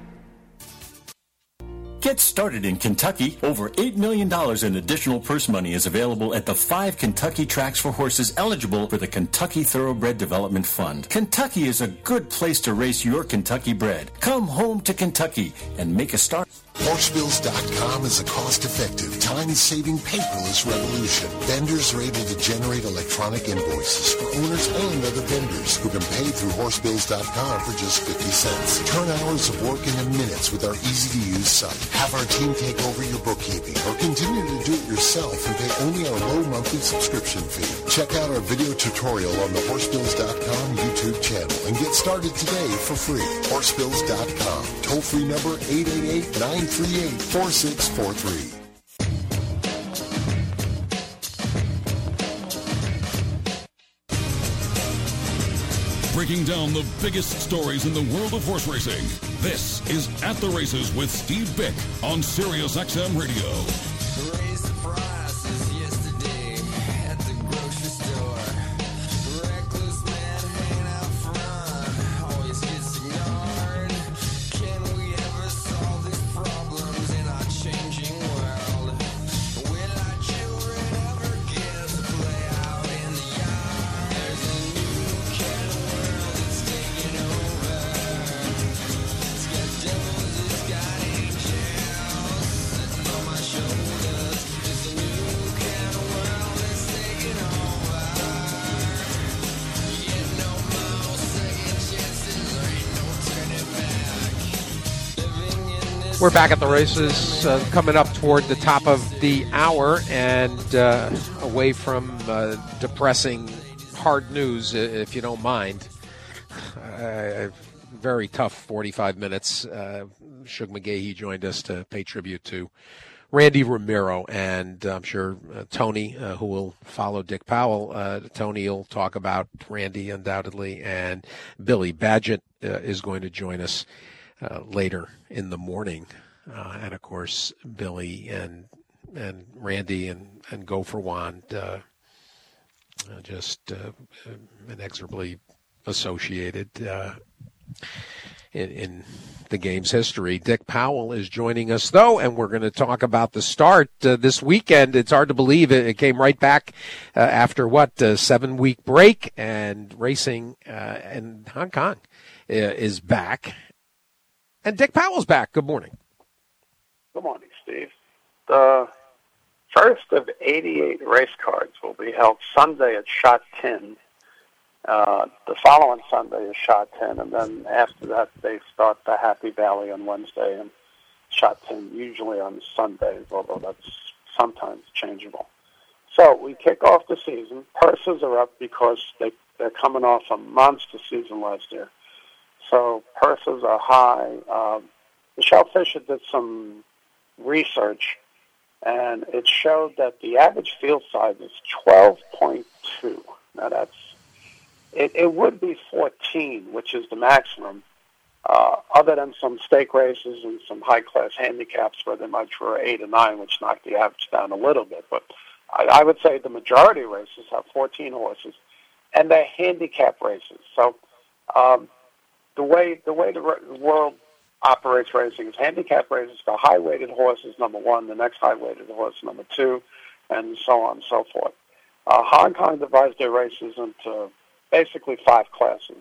Get started in Kentucky. Over eight million dollars in additional purse money is available at the five Kentucky tracks for horses eligible for the Kentucky Thoroughbred Development Fund. Kentucky is a good place to race your Kentucky bred. Come home to Kentucky and make a start. Horsebills dot com is a cost-effective, time-saving, paperless revolution. Vendors are able to generate electronic invoices for owners and other vendors who can pay through Horsebills dot com for just fifty cents. Turn hours of work into minutes with our easy-to-use site. Have our team take over your bookkeeping or continue to do it yourself and pay only our low monthly subscription fee. Check out our video tutorial on the Horsebills dot com YouTube channel and get started today for free. Horsebills dot com. Toll-free number eight eight eight, nine three eight, four six four three. Breaking down the biggest stories in the world of horse racing. This is At the Races with Steve Bick on Sirius X M Radio. Raised the prices yesterday at the grocery store. Reckless man hanging out front always gets ignored. Can we ever solve these problems in our changing world? Will our children ever get to play out in the yard? There's a new kind of world that's taking over. It's got devils, it's got angels sitting on my shoulders. It's a new kind of world that's taking over. Yeah, no more second chances, there ain't no turning back. Living in this We're back at the races, uh, coming up toward the top of the hour and uh, away from uh, depressing hard news, if you don't mind. Uh, very tough forty-five minutes. Uh, Shug McGahee joined us to pay tribute to Randy Romero, and I'm sure uh, Tony, uh, who will follow Dick Powell, uh, Tony will talk about Randy undoubtedly, and Billy Badgett uh, is going to join us uh, later in the morning. Uh, and, of course, Billy and and Randy and, and Gopher Wand uh, uh, just uh, inexorably associated uh, in, in the game's history. Dick Powell is joining us, though, and we're going to talk about the start uh, this weekend. It's hard to believe it, it came right back uh, after, what, a seven-week break, and racing uh, in Hong Kong uh, is back. And Dick Powell's back. Good morning. Good morning, Steve. The first of eighty-eight race cards will be held Sunday at Shot ten. Uh, the following Sunday is Shot ten, and then after that they start the Happy Valley on Wednesday and Shot ten usually on Sundays, although that's sometimes changeable. So we kick off the season. Purses are up because they, they're coming off a monster season last year. So purses are high. Um, Michelle Fisher did some research, and it showed that the average field size is twelve point two. Now that's it, it would be fourteen, which is the maximum, uh, other than some stake races and some high-class handicaps where they might draw eight or nine, which knock the average down a little bit. But I, I would say the majority of races have fourteen horses, and they're handicap races. So um, the way the way the world operates racing is handicap races for high-weighted horses, number one, the next high-weighted horse, number two, and so on and so forth. Uh, Hong Kong divides their races into basically five classes.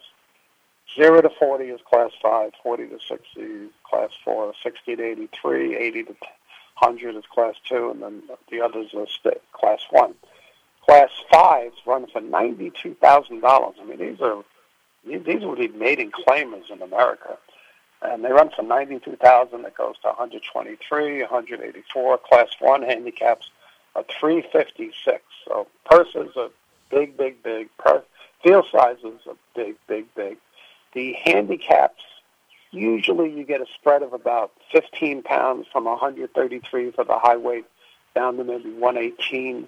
Zero to forty is class five, forty to sixty, class four, sixty to eighty-three, eighty to one hundred is class two, and then the others are st- class one. Class fives run for ninety-two thousand dollars. I mean, these are these would be maiden claimers in America. And they run from ninety-two thousand dollars, it goes to one hundred twenty-three, one hundred eighty-four. Class one handicaps are three hundred fifty-six. So purses are big, big, big. Per- field sizes are big, big, big. The handicaps, usually you get a spread of about fifteen pounds from one hundred thirty-three for the high weight down to maybe one eighteen.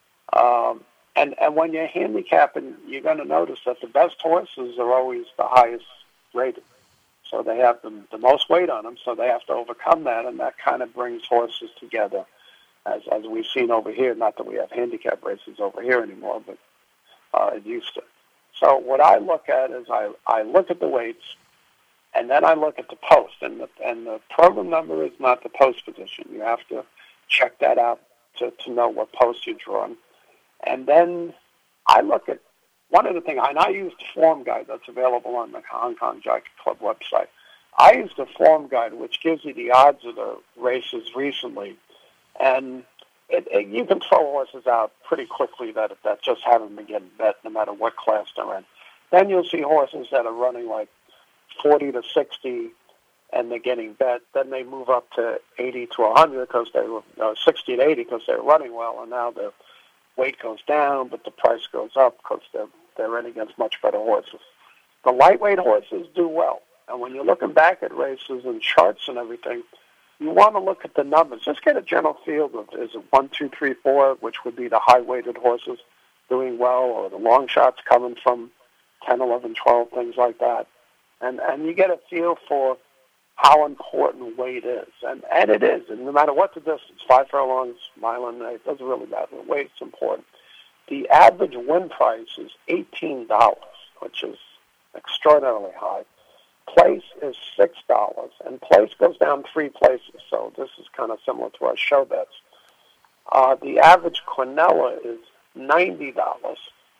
Um, and, and when you're handicapping, you're going to notice that the best horses are always the highest rated. So they have the, the most weight on them, so they have to overcome that, and that kind of brings horses together, as as we've seen over here. Not that we have handicap races over here anymore, but uh, it used to. So what I look at is I, I look at the weights, and then I look at the post, and the, and the program number is not the post position. You have to check that out to, to know what post you're drawing. And then I look at one of the things, and I use the form guide that's available on the Hong Kong Jockey Club website. I use the Form Guide, which gives you the odds of the races recently, and it, it, you can throw horses out pretty quickly that that just haven't been getting bet, no matter what class they're in. Then you'll see horses that are running like forty to sixty, and they're getting bet. Then they move up to eighty to one hundred because they were uh, sixty to eighty because they're running well, and now the weight goes down, but the price goes up because they're they're in against much better horses. The lightweight horses do well, and when you're looking back at races and charts and everything, you want to look at the numbers. Just get a general feel of, is it one, two, three, four, which would be the high-weighted horses doing well, or the long shots coming from ten, eleven, twelve, things like that. And and you get a feel for how important weight is. And, and it is. And no matter what the distance, five furlongs, mile and eight, doesn't really matter. Weight's important. The average win price is eighteen dollars, which is extraordinarily high. Place is six dollars, and place goes down three places, so this is kind of similar to our show bets. Uh, the average Quinella is ninety dollars,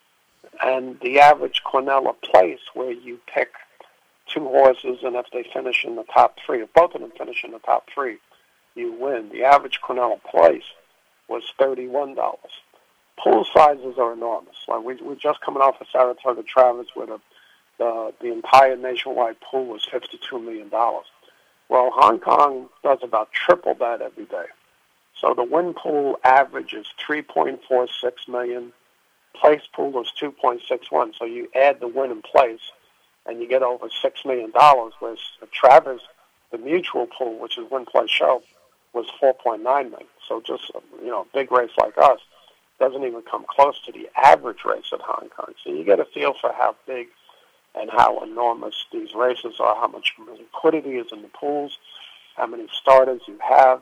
and the average Quinella place, where you pick two horses, and if they finish in the top three, if both of them finish in the top three, you win. The average Quinella place was thirty-one dollars. Pool sizes are enormous. Like we, we're just coming off of Saratoga Travers where the, the, the entire nationwide pool was fifty-two million dollars. Well, Hong Kong does about triple that every day. So the win pool average is three point four six million dollars. Place pool is two point six one. So you add the win and place, and you get over six million dollars, whereas Travers, the mutual pool, which is win, play, show, was four point nine million dollars. So just, you know, a big race like us doesn't even come close to the average race at Hong Kong. So you get a feel for how big and how enormous these races are, how much liquidity is in the pools, how many starters you have,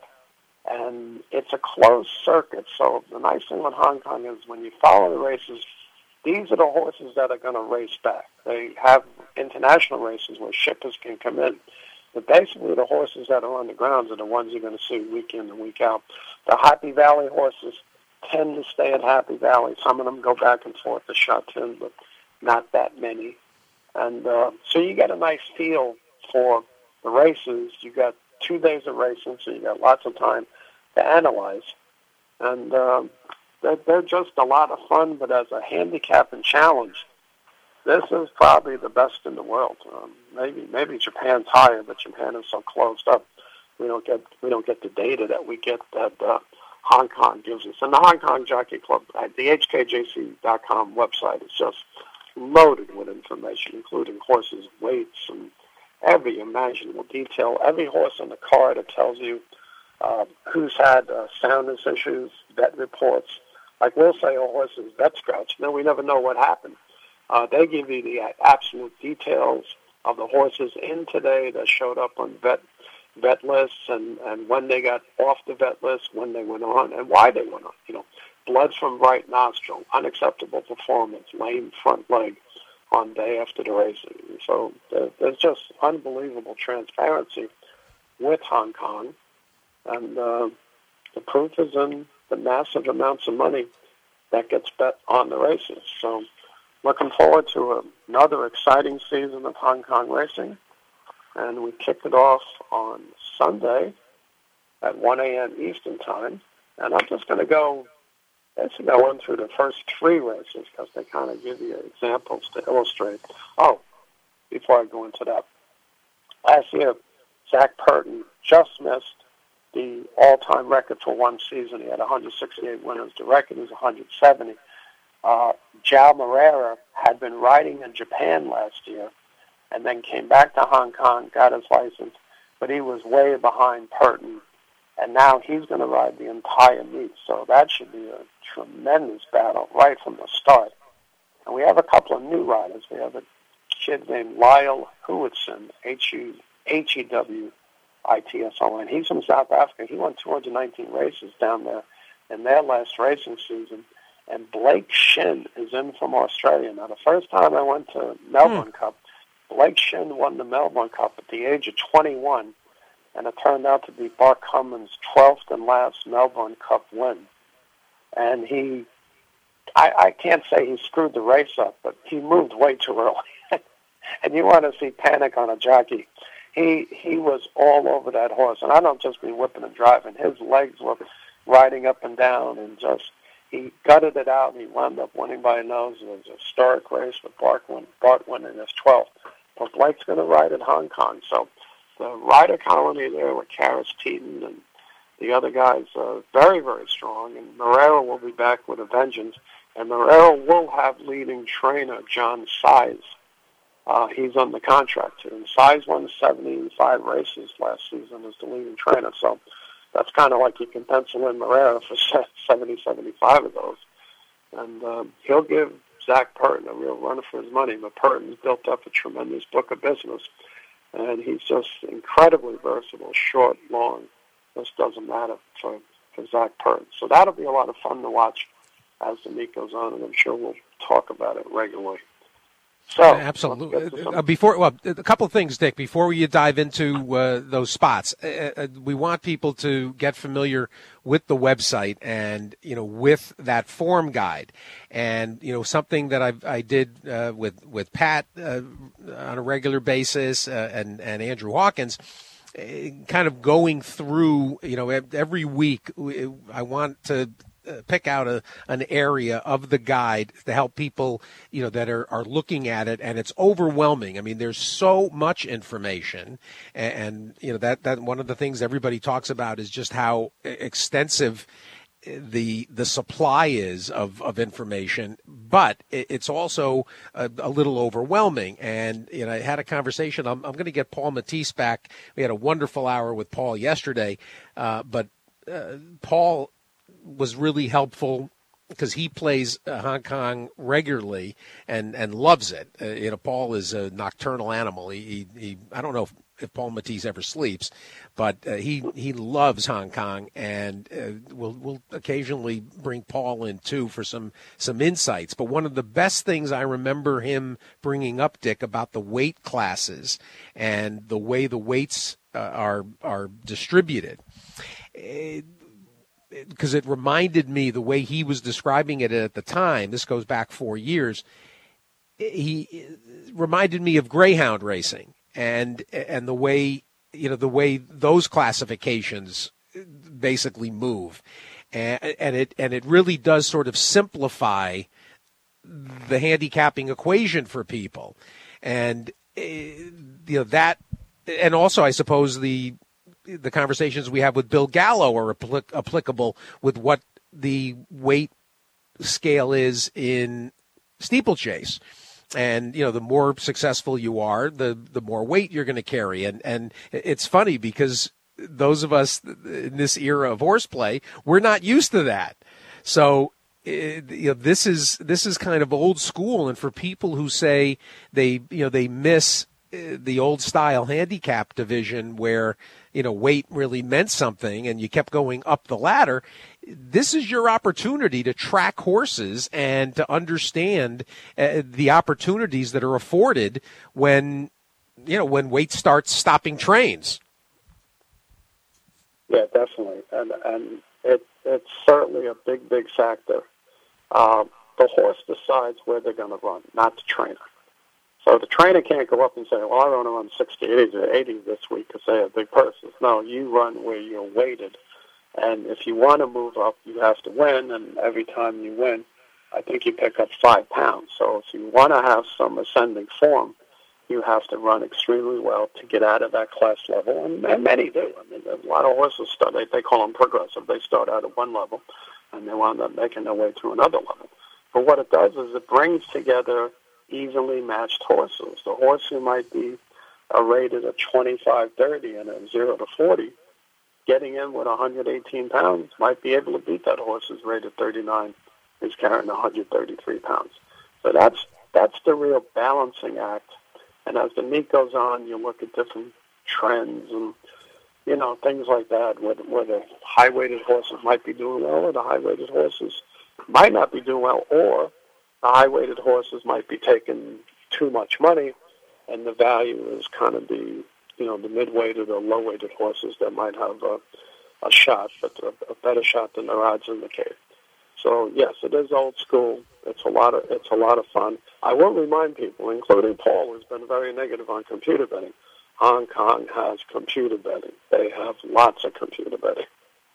and it's a closed circuit. So the nice thing with Hong Kong is when you follow the races, these are the horses that are going to race back. They have international races where shippers can come in. But basically the horses that are on the grounds are the ones you're going to see week in and week out. The Happy Valley horses tend to stay at Happy Valley. Some of them go back and forth to Sha Tin, but not that many. And uh, so you get a nice feel for the races. You got two days of racing, so you got lots of time to analyze. And um, they're, they're just a lot of fun, but as a handicap and challenge, this is probably the best in the world. Um, maybe maybe Japan's higher, but Japan is so closed up. We don't get we don't get the data that we get that uh, Hong Kong gives us. And the Hong Kong Jockey Club, the H K J C dot com website is just loaded with information, including horses' weights and every imaginable detail. Every horse on the card, it tells you uh, who's had uh, soundness issues, vet reports. Like we'll say a horse is vet scratch. Then we never know what happened. Uh, they give you the absolute details of the horses in today that showed up on vet vet lists and, and when they got off the vet list, when they went on, and why they went on. You know, blood from right nostril, unacceptable performance, lame front leg on day after the racing. So there, there's just unbelievable transparency with Hong Kong, and uh, the proof is in the massive amounts of money that gets bet on the races. So looking forward to a, another exciting season of Hong Kong racing. And we kicked it off on Sunday at one a.m. Eastern Time. And I'm just going to go, basically go in through the first three races because they kind of give you examples to illustrate. Oh, before I go into that, last year, Zach Purton just missed the all-time record for one season. He had one hundred sixty-eight winners. The record is one hundred seventy. Uh, João Moreira had been riding in Japan last year and then came back to Hong Kong, got his license, but he was way behind Purton, and now he's going to ride the entire meet. So that should be a tremendous battle right from the start. And we have a couple of new riders. We have a kid named Lyle Hewitson, H E W I T S O N. He's from South Africa. He won two hundred nineteen races down there in their last racing season. And Blake Shin is in from Australia. Now, the first time I went to Melbourne hmm. Cup, Blake Shin won the Melbourne Cup at the age of twenty-one, and it turned out to be Buck Cummins' twelfth and last Melbourne Cup win. And he, I, I can't say he screwed the race up, but he moved way too early. And you want to see panic on a jockey. he he was all over that horse. And I don't just mean whipping and driving. His legs were riding up and down, and just he gutted it out, and he wound up winning by a nose. It was a historic race with Bart, win, Bart winning his twelfth. But Blake's going to ride at Hong Kong. So the rider colony there with Karis Teeton and the other guys are very, very strong. And Marrero will be back with a vengeance. And Marrero will have leading trainer John Size. Uh, he's on the contract too. And Size won seventy-five races last season as the leading trainer. So that's kind of like you can pencil in Marrero for seventy, seventy-five of those. And um, he'll give Zach Purton a real run for his money. But Purton's built up a tremendous book of business. And he's just incredibly versatile, short, long. This doesn't matter for, for Zach Purton. So that'll be a lot of fun to watch as the meet goes on, and I'm sure we'll talk about it regularly. So absolutely. Uh, before, well, a couple of things, Dick. Before we dive into uh, those spots, uh, uh, we want people to get familiar with the website and you know with that form guide, and you know something that I I did uh, with with Pat uh, on a regular basis uh, and and Andrew Hawkins. Kind of going through, you know, every week, I want to pick out a, an area of the guide to help people, you know, that are, are looking at it, and it's overwhelming. I mean, there's so much information, and, and you know, that, that one of the things everybody talks about is just how extensive the the supply is of, of information, but it's also a, a little overwhelming. And you know, I had a conversation. I'm, I'm going to get Paul Matisse back. We had a wonderful hour with Paul yesterday, uh, but uh, Paul was really helpful because he plays uh, Hong Kong regularly and, and loves it. Uh, you know, Paul is a nocturnal animal. He, he, he I don't know if, if Paul Matisse ever sleeps, but uh, he he loves Hong Kong, and uh, we'll we'll occasionally bring Paul in too for some some insights. But one of the best things I remember him bringing up, Dick, about the weight classes and the way the weights uh, are are distributed. It, because it reminded me the way he was describing it at the time. This goes back four years. He reminded me of greyhound racing and and the way you know the way those classifications basically move, and, and it and it really does sort of simplify the handicapping equation for people, and you know that, and also I suppose the. the conversations we have with Bill Gallo are applic- applicable with what the weight scale is in steeplechase. And, you know, the more successful you are, the, the more weight you're going to carry. And, and it's funny because those of us in this era of horseplay, we're not used to that. So, it, you know, this is, this is kind of old school. And for people who say they, you know, they miss the old style handicap division where, you know, weight really meant something and you kept going up the ladder, this is your opportunity to track horses and to understand uh, the opportunities that are afforded when, you know, when weight starts stopping trains. Yeah, definitely. And, and it, it's certainly a big, big factor. Uh, the horse decides where they're going to run, not the trainer. So the trainer can't go up and say, well, I want to run sixty, eighty, eighty this week because they have big purses. No, you run where you're weighted. And if you want to move up, you have to win. And every time you win, I think you pick up five pounds. So if you want to have some ascending form, you have to run extremely well to get out of that class level. And, and many do. I mean, a lot of horses start, they, they call them progressive. They start out at one level, and they wind up making their way to another level. But what it does is it brings together evenly matched horses. The horse who might be uh, rated at twenty-five thirty and a zero to forty, getting in with one hundred eighteen pounds might be able to beat that horse who's rated thirty-nine, who's carrying one hundred thirty-three pounds. So that's that's the real balancing act. And as the meet goes on, you look at different trends and, you know, things like that, where, where the high-weighted horses might be doing well or the high-weighted horses might not be doing well, or the high-weighted horses might be taking too much money, and the value is kind of the, you know, the mid-weighted or low-weighted horses that might have a, a shot, but a, a better shot than their odds indicate. So yes, it is old school. It's a lot of it's a lot of fun. I will remind people, including Paul, who's been very negative on computer betting. Hong Kong has computer betting. They have lots of computer betting.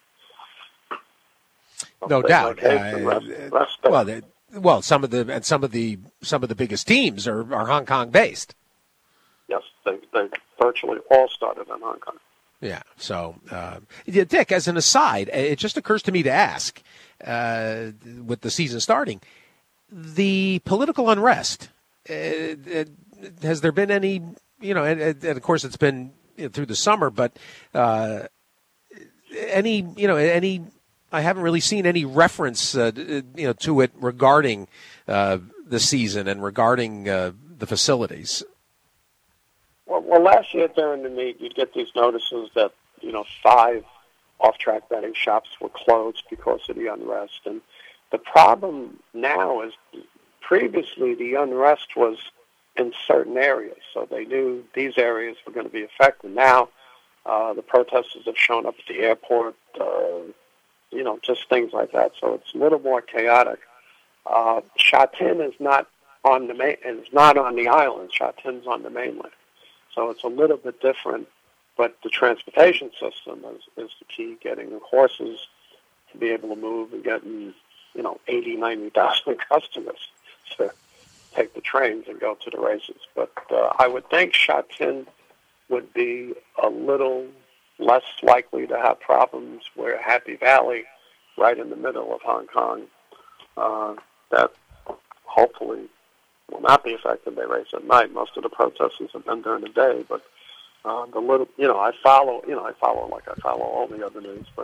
No They doubt. make haste and Uh, rest- rest bet. well, they, well, some of the and some of the some of the biggest teams are, are Hong Kong based. Yes, they they virtually all started in Hong Kong. Yeah. So, uh, yeah, Dick, as an aside, it just occurs to me to ask, uh, with the season starting, the political unrest. Uh, uh, has there been any? You know, and, and of course it's been you know, through the summer, but uh, any? You know, any? I haven't really seen any reference, uh, you know, to it regarding uh, the season and regarding uh, the facilities. Well, well, last year during the meet, you'd get these notices that, you know, five off-track betting shops were closed because of the unrest. And the problem now is previously the unrest was in certain areas. So they knew these areas were going to be affected. Now uh, the protesters have shown up at the airport, uh, you know, just things like that. So it's a little more chaotic. Uh, Sha Tin is not on the main, is not on the island. Sha Tin's on the mainland. So it's a little bit different, but the transportation system is, is the key, getting the horses to be able to move and getting, you know, eighty, ninety thousand customers to take the trains and go to the races. But uh, I would think Sha Tin would be a little less likely to have problems where Happy Valley, right in the middle of Hong Kong, uh, that hopefully will not be affected. They race at night. Most of the protesters have been during the day, but uh, the little, you know, I follow, you know, I follow like I follow all the other news, but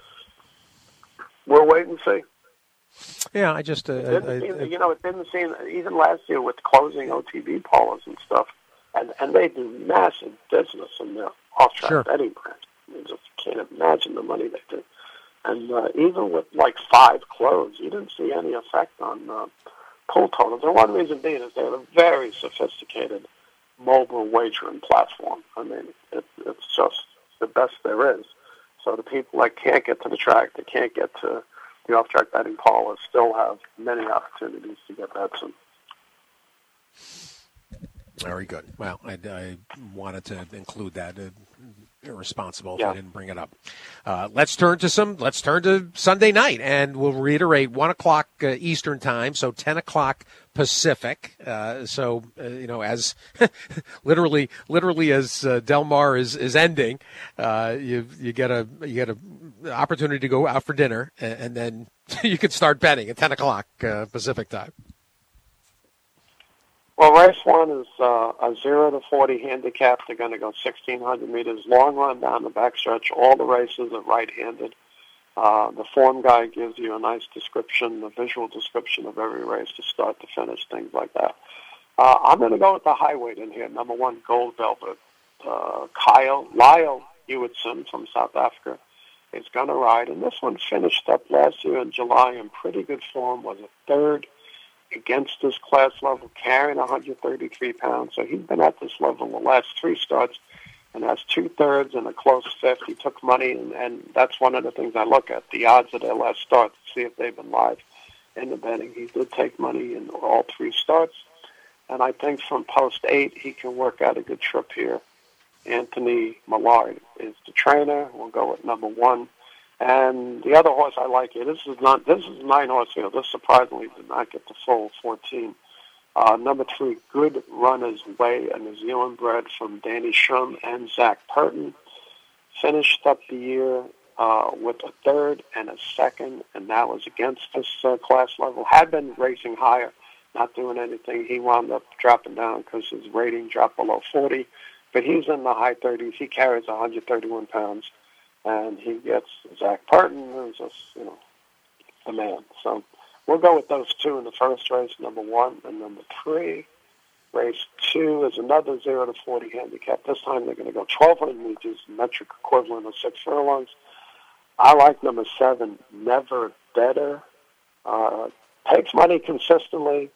we'll wait and see. Yeah, I just, uh, It I, didn't I, seem, you know, it didn't seem, even last year with closing O T B parlors and stuff, and, and they do massive business in their off-track Sure. betting brand. You just can't imagine the money they do. And uh, even with like five closed, you didn't see any effect on uh, pull totals. And one reason being is they have a very sophisticated mobile wagering platform. I mean, it, it's just the best there is. So the people that can't get to the track, that can't get to the off-track betting parlors, still have many opportunities to get bets in. very good. Well, I, I wanted to include that. Uh, irresponsible if Yeah. I didn't bring it up. Uh, let's turn to some. Let's turn to Sunday night, and we'll reiterate one o'clock uh, Eastern time, so ten o'clock Pacific. Uh, so uh, you know, as literally, literally as uh, Del Mar is is ending, uh, you you get a you get a opportunity to go out for dinner, and, and then you can start betting at ten o'clock uh, Pacific time. Well, race one is uh, a zero to forty handicap. They're going to go sixteen hundred meters, long run down the backstretch. All the races are right-handed. Uh, the form guide gives you a nice description, a visual description of every race to start to finish, things like that. Uh, I'm going to go with the high weight in here. Number one, Gold Velvet. Uh, Kyle, Lyle Hewitson from South Africa is going to ride. And this one finished up last year in July in pretty good form, was a third against this class level, carrying one hundred thirty-three pounds. So he's been at this level the last three starts and has two-thirds and a close fifth. He took money, and, and that's one of the things I look at, the odds of their last start, to see if they've been live in the betting. He did take money in all three starts, and I think from post eight he can work out a good trip here. Anthony Millard is the trainer. We'll go with number one. And the other horse I like here, this is not this is nine horse field. This surprisingly did not get the full fourteen. Uh, number three, Good Runner's Way, a New Zealand bred from Danny Shrum and Zach Purton. Finished up the year uh, with a third and a second, and that was against this uh, class level. Had been racing higher, not doing anything. He wound up dropping down because his rating dropped below forty. But he's in the high thirties. He carries one hundred thirty-one pounds. And he gets Zach Purton, who's just, you know, the man. So we'll go with those two in the first race, number one. And number three, race two is another zero to forty handicap. This time they're going to go twelve hundred meters, metric equivalent of six furlongs. I like number seven, Never Better. Uh, takes money consistently.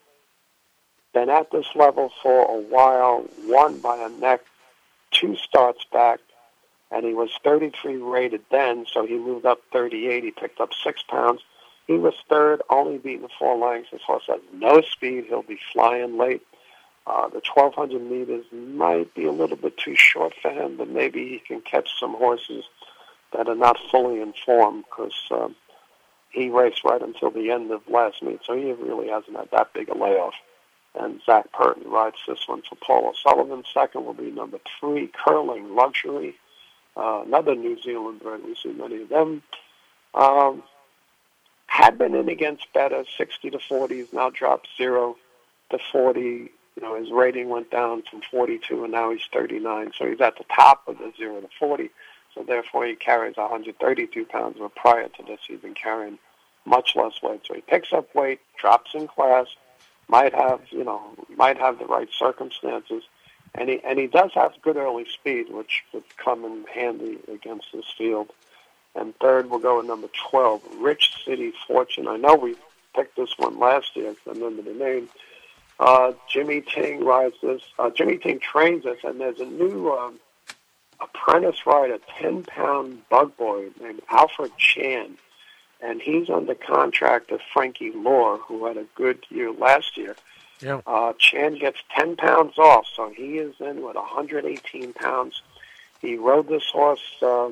Been at this level for a while. Won by a neck, two starts back. And he was thirty-three rated then, so he moved up thirty-eight. He picked up six pounds. He was third, only beaten four lengths. This horse has no speed. He'll be flying late. Uh, the twelve hundred meters might be a little bit too short for him, but maybe he can catch some horses that are not fully informed because um, he raced right until the end of last meet, so he really hasn't had that big a layoff. And Zach Purton rides this one for Paul O'Sullivan. Second will be number three, Curling Luxury, uh, another New Zealand bred. We see many of them. Um, had been in against better, sixty to forty. He's now dropped zero to forty. You know, his rating went down from forty-two, and now he's thirty-nine. So he's at the top of the zero to forty. So therefore, he carries one hundred thirty-two pounds. But prior to this, he's been carrying much less weight. So he picks up weight, drops in class, might have, you know, might have the right circumstances, and he and he does have good early speed, which would come in handy against this field. And third, we'll go with number twelve, Rich City Fortune. I know we picked this one last year. I remember the name. Uh, Jimmy Ting rides this. Uh, Jimmy Ting trains this, and there's a new um, apprentice rider, ten-pound bug boy named Alfred Chan, and he's under contract to Frankie Lohr, who had a good year last year. Yeah. Uh, Chan gets ten pounds off, so he is in with one hundred eighteen pounds. He rode this horse uh,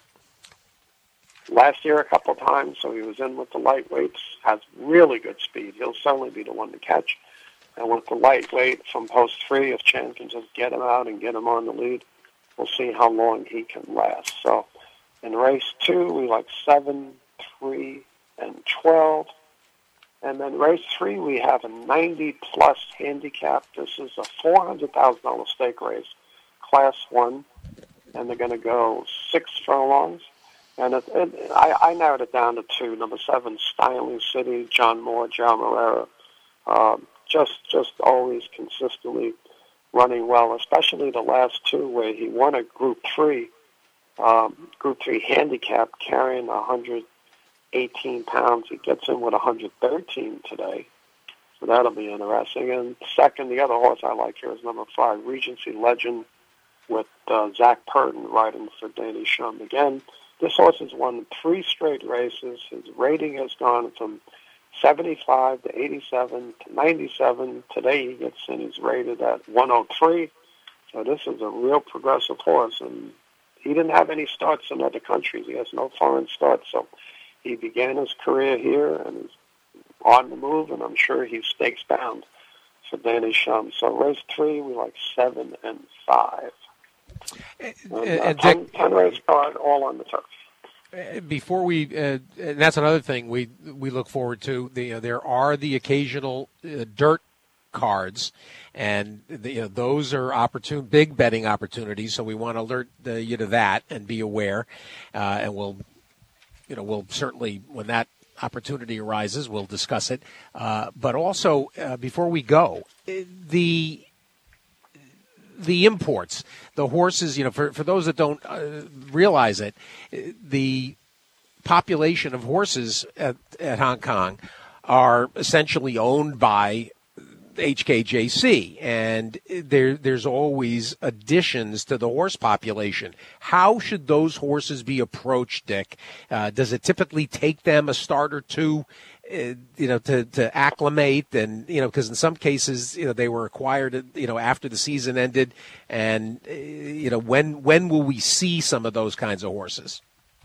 last year a couple of times, so he was in with the lightweights, has really good speed. He'll certainly be the one to catch. And with the lightweight from post three, if Chan can just get him out and get him on the lead, we'll see how long he can last. So in race two, we like seven, three, and twelve. And then race three, we have a ninety-plus handicap. This is a four hundred thousand dollars stake race, class one, and they're going to go six furlongs. And it, it, I, I narrowed it down to two. Number seven, Styling City, John Moore, John Morera. Um, just just always consistently running well, especially the last two where he won a Group three, um, Group three handicap, carrying one hundred eighteen pounds. He gets in with one hundred thirteen today, so that'll be interesting. And second, the other horse I like here is number five, Regency Legend, with uh, Zach Purton riding for Danny Shum. Again, this horse has won three straight races. His rating has gone from seventy-five to eighty-seven to ninety-seven. Today he gets in, he's rated at one oh three. So this is a real progressive horse, and he didn't have any starts in other countries. He has no foreign starts, so he began his career here and is on the move, and I'm sure he's stakes bound for Danny Shum. So race three, we like seven and five. And, uh, and ten, Dick, ten race card, all on the turf. Before we, uh, and that's another thing we we look forward to. The, uh, there are the occasional uh, dirt cards, and the, you know, those are opportune, big betting opportunities. So we want to alert uh, you to that and be aware. Uh, and we'll, you know, we'll certainly, when that opportunity arises, we'll discuss it. Uh, but also, uh, before we go, the. The imports, the horses, you know, for, for those that don't uh, realize it, the population of horses at, at Hong Kong are essentially owned by H K J C, and there there's always additions to the horse population. How should those horses be approached, Dick? Uh, does it typically take them a start or two, uh, you know, to, to acclimate? And, you know, because in some cases, you know, they were acquired, you know, after the season ended. And, uh, you know, when when will we see some of those kinds of horses?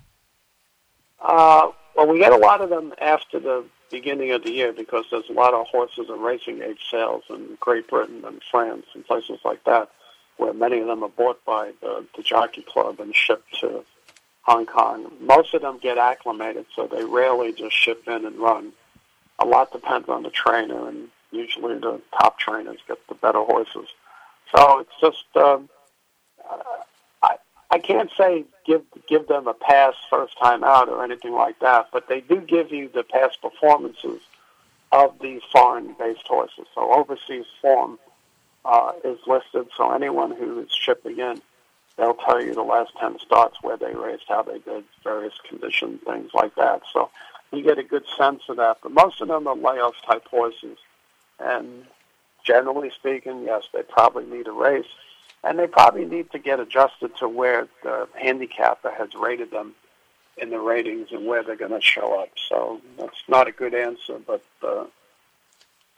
Uh, well, we get a lot of them after the beginning of the year because there's a lot of horses and racing age sales in Great Britain and France and places like that, where many of them are bought by the, the jockey club and shipped to Hong Kong. Most of them get acclimated, so they rarely just ship in and run. A lot depends on the trainer, and usually the top trainers get the better horses. So it's just, um, uh, I, I can't say give give them a pass first time out or anything like that, but they do give you the past performances of these foreign-based horses. So overseas form uh, is listed, so anyone who is shipping in, they'll tell you the last ten starts, where they raced, how they did, various conditions, things like that. So you get a good sense of that. But most of them are layoff-type horses. And generally speaking, yes, they probably need a race. And they probably need to get adjusted to where the handicapper has rated them in the ratings and where they're going to show up. So that's not a good answer, but uh,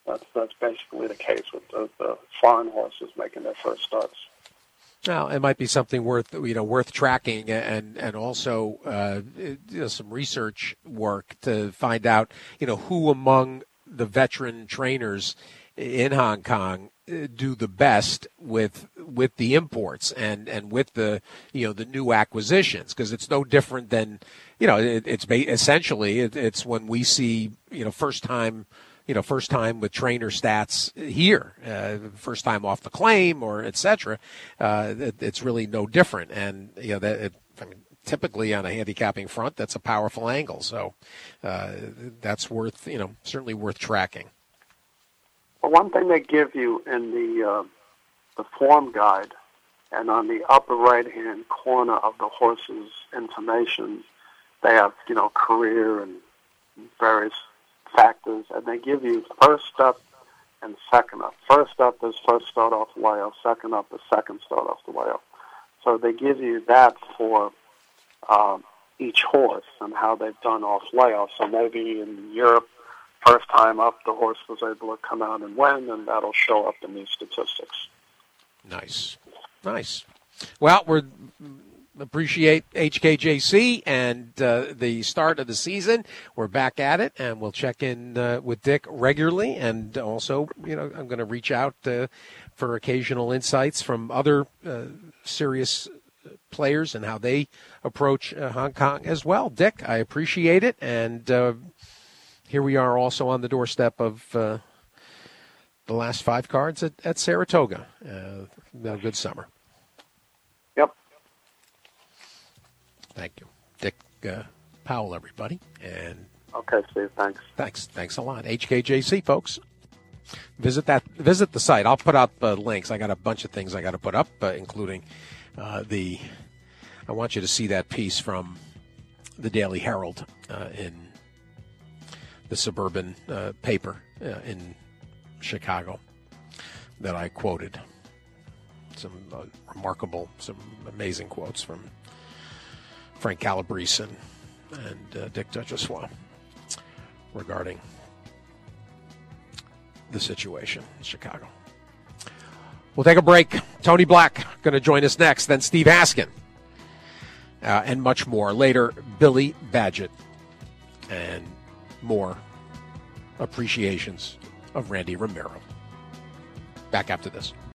That's that's basically the case with the, the foreign horses making their first starts. Well, it might be something worth you know worth tracking, and and also uh, you know, some research work to find out you know who among the veteran trainers in Hong Kong do the best with with the imports and, and with the you know the new acquisitions, because it's no different than you know it, it's ba- essentially it, it's when we see you know first time. You know, first time with trainer stats here, uh, first time off the claim, or et cetera. Uh, it, it's really no different, and you know that. It, I mean, typically on a handicapping front, that's a powerful angle. So uh, that's worth, you know, certainly worth tracking. Well, one thing they give you in the uh, the form guide, and on the upper right hand corner of the horse's information, they have you know career and various factors, and they give you first up and second up. First up is first start off the layoff. Second up is second start off the layoff. So they give you that for um, each horse and how they've done off layoff. So maybe in Europe, first time up, the horse was able to come out and win, and that'll show up in these statistics. Nice, nice. Well, we're appreciate H K J C and uh, the start of the season. We're back at it, and we'll check in uh, with Dick regularly. And also, you know, I'm going to reach out uh, for occasional insights from other uh, serious players and how they approach uh, Hong Kong as well. Dick, I appreciate it. And uh, here we are also on the doorstep of uh, the last five cards at, at Saratoga. Uh, a good summer. Thank you. Dick uh, Powell, everybody. And okay, Steve, thanks. Thanks. Thanks a lot. H K J C, folks. Visit that. Visit the site. I'll put up uh, links. I got a bunch of things I got to put up, uh, including uh, the – I want you to see that piece from the Daily Herald uh, in the suburban uh, paper uh, in Chicago that I quoted. Some uh, remarkable, some amazing quotes from Frank Calabrese and, and uh, Dick Duchossois regarding the situation in Chicago. We'll take a break. Tony Black going to join us next, then Steve Haskin, uh, and much more. Later, Billy Badgett, and more appreciations of Randy Romero. Back after this.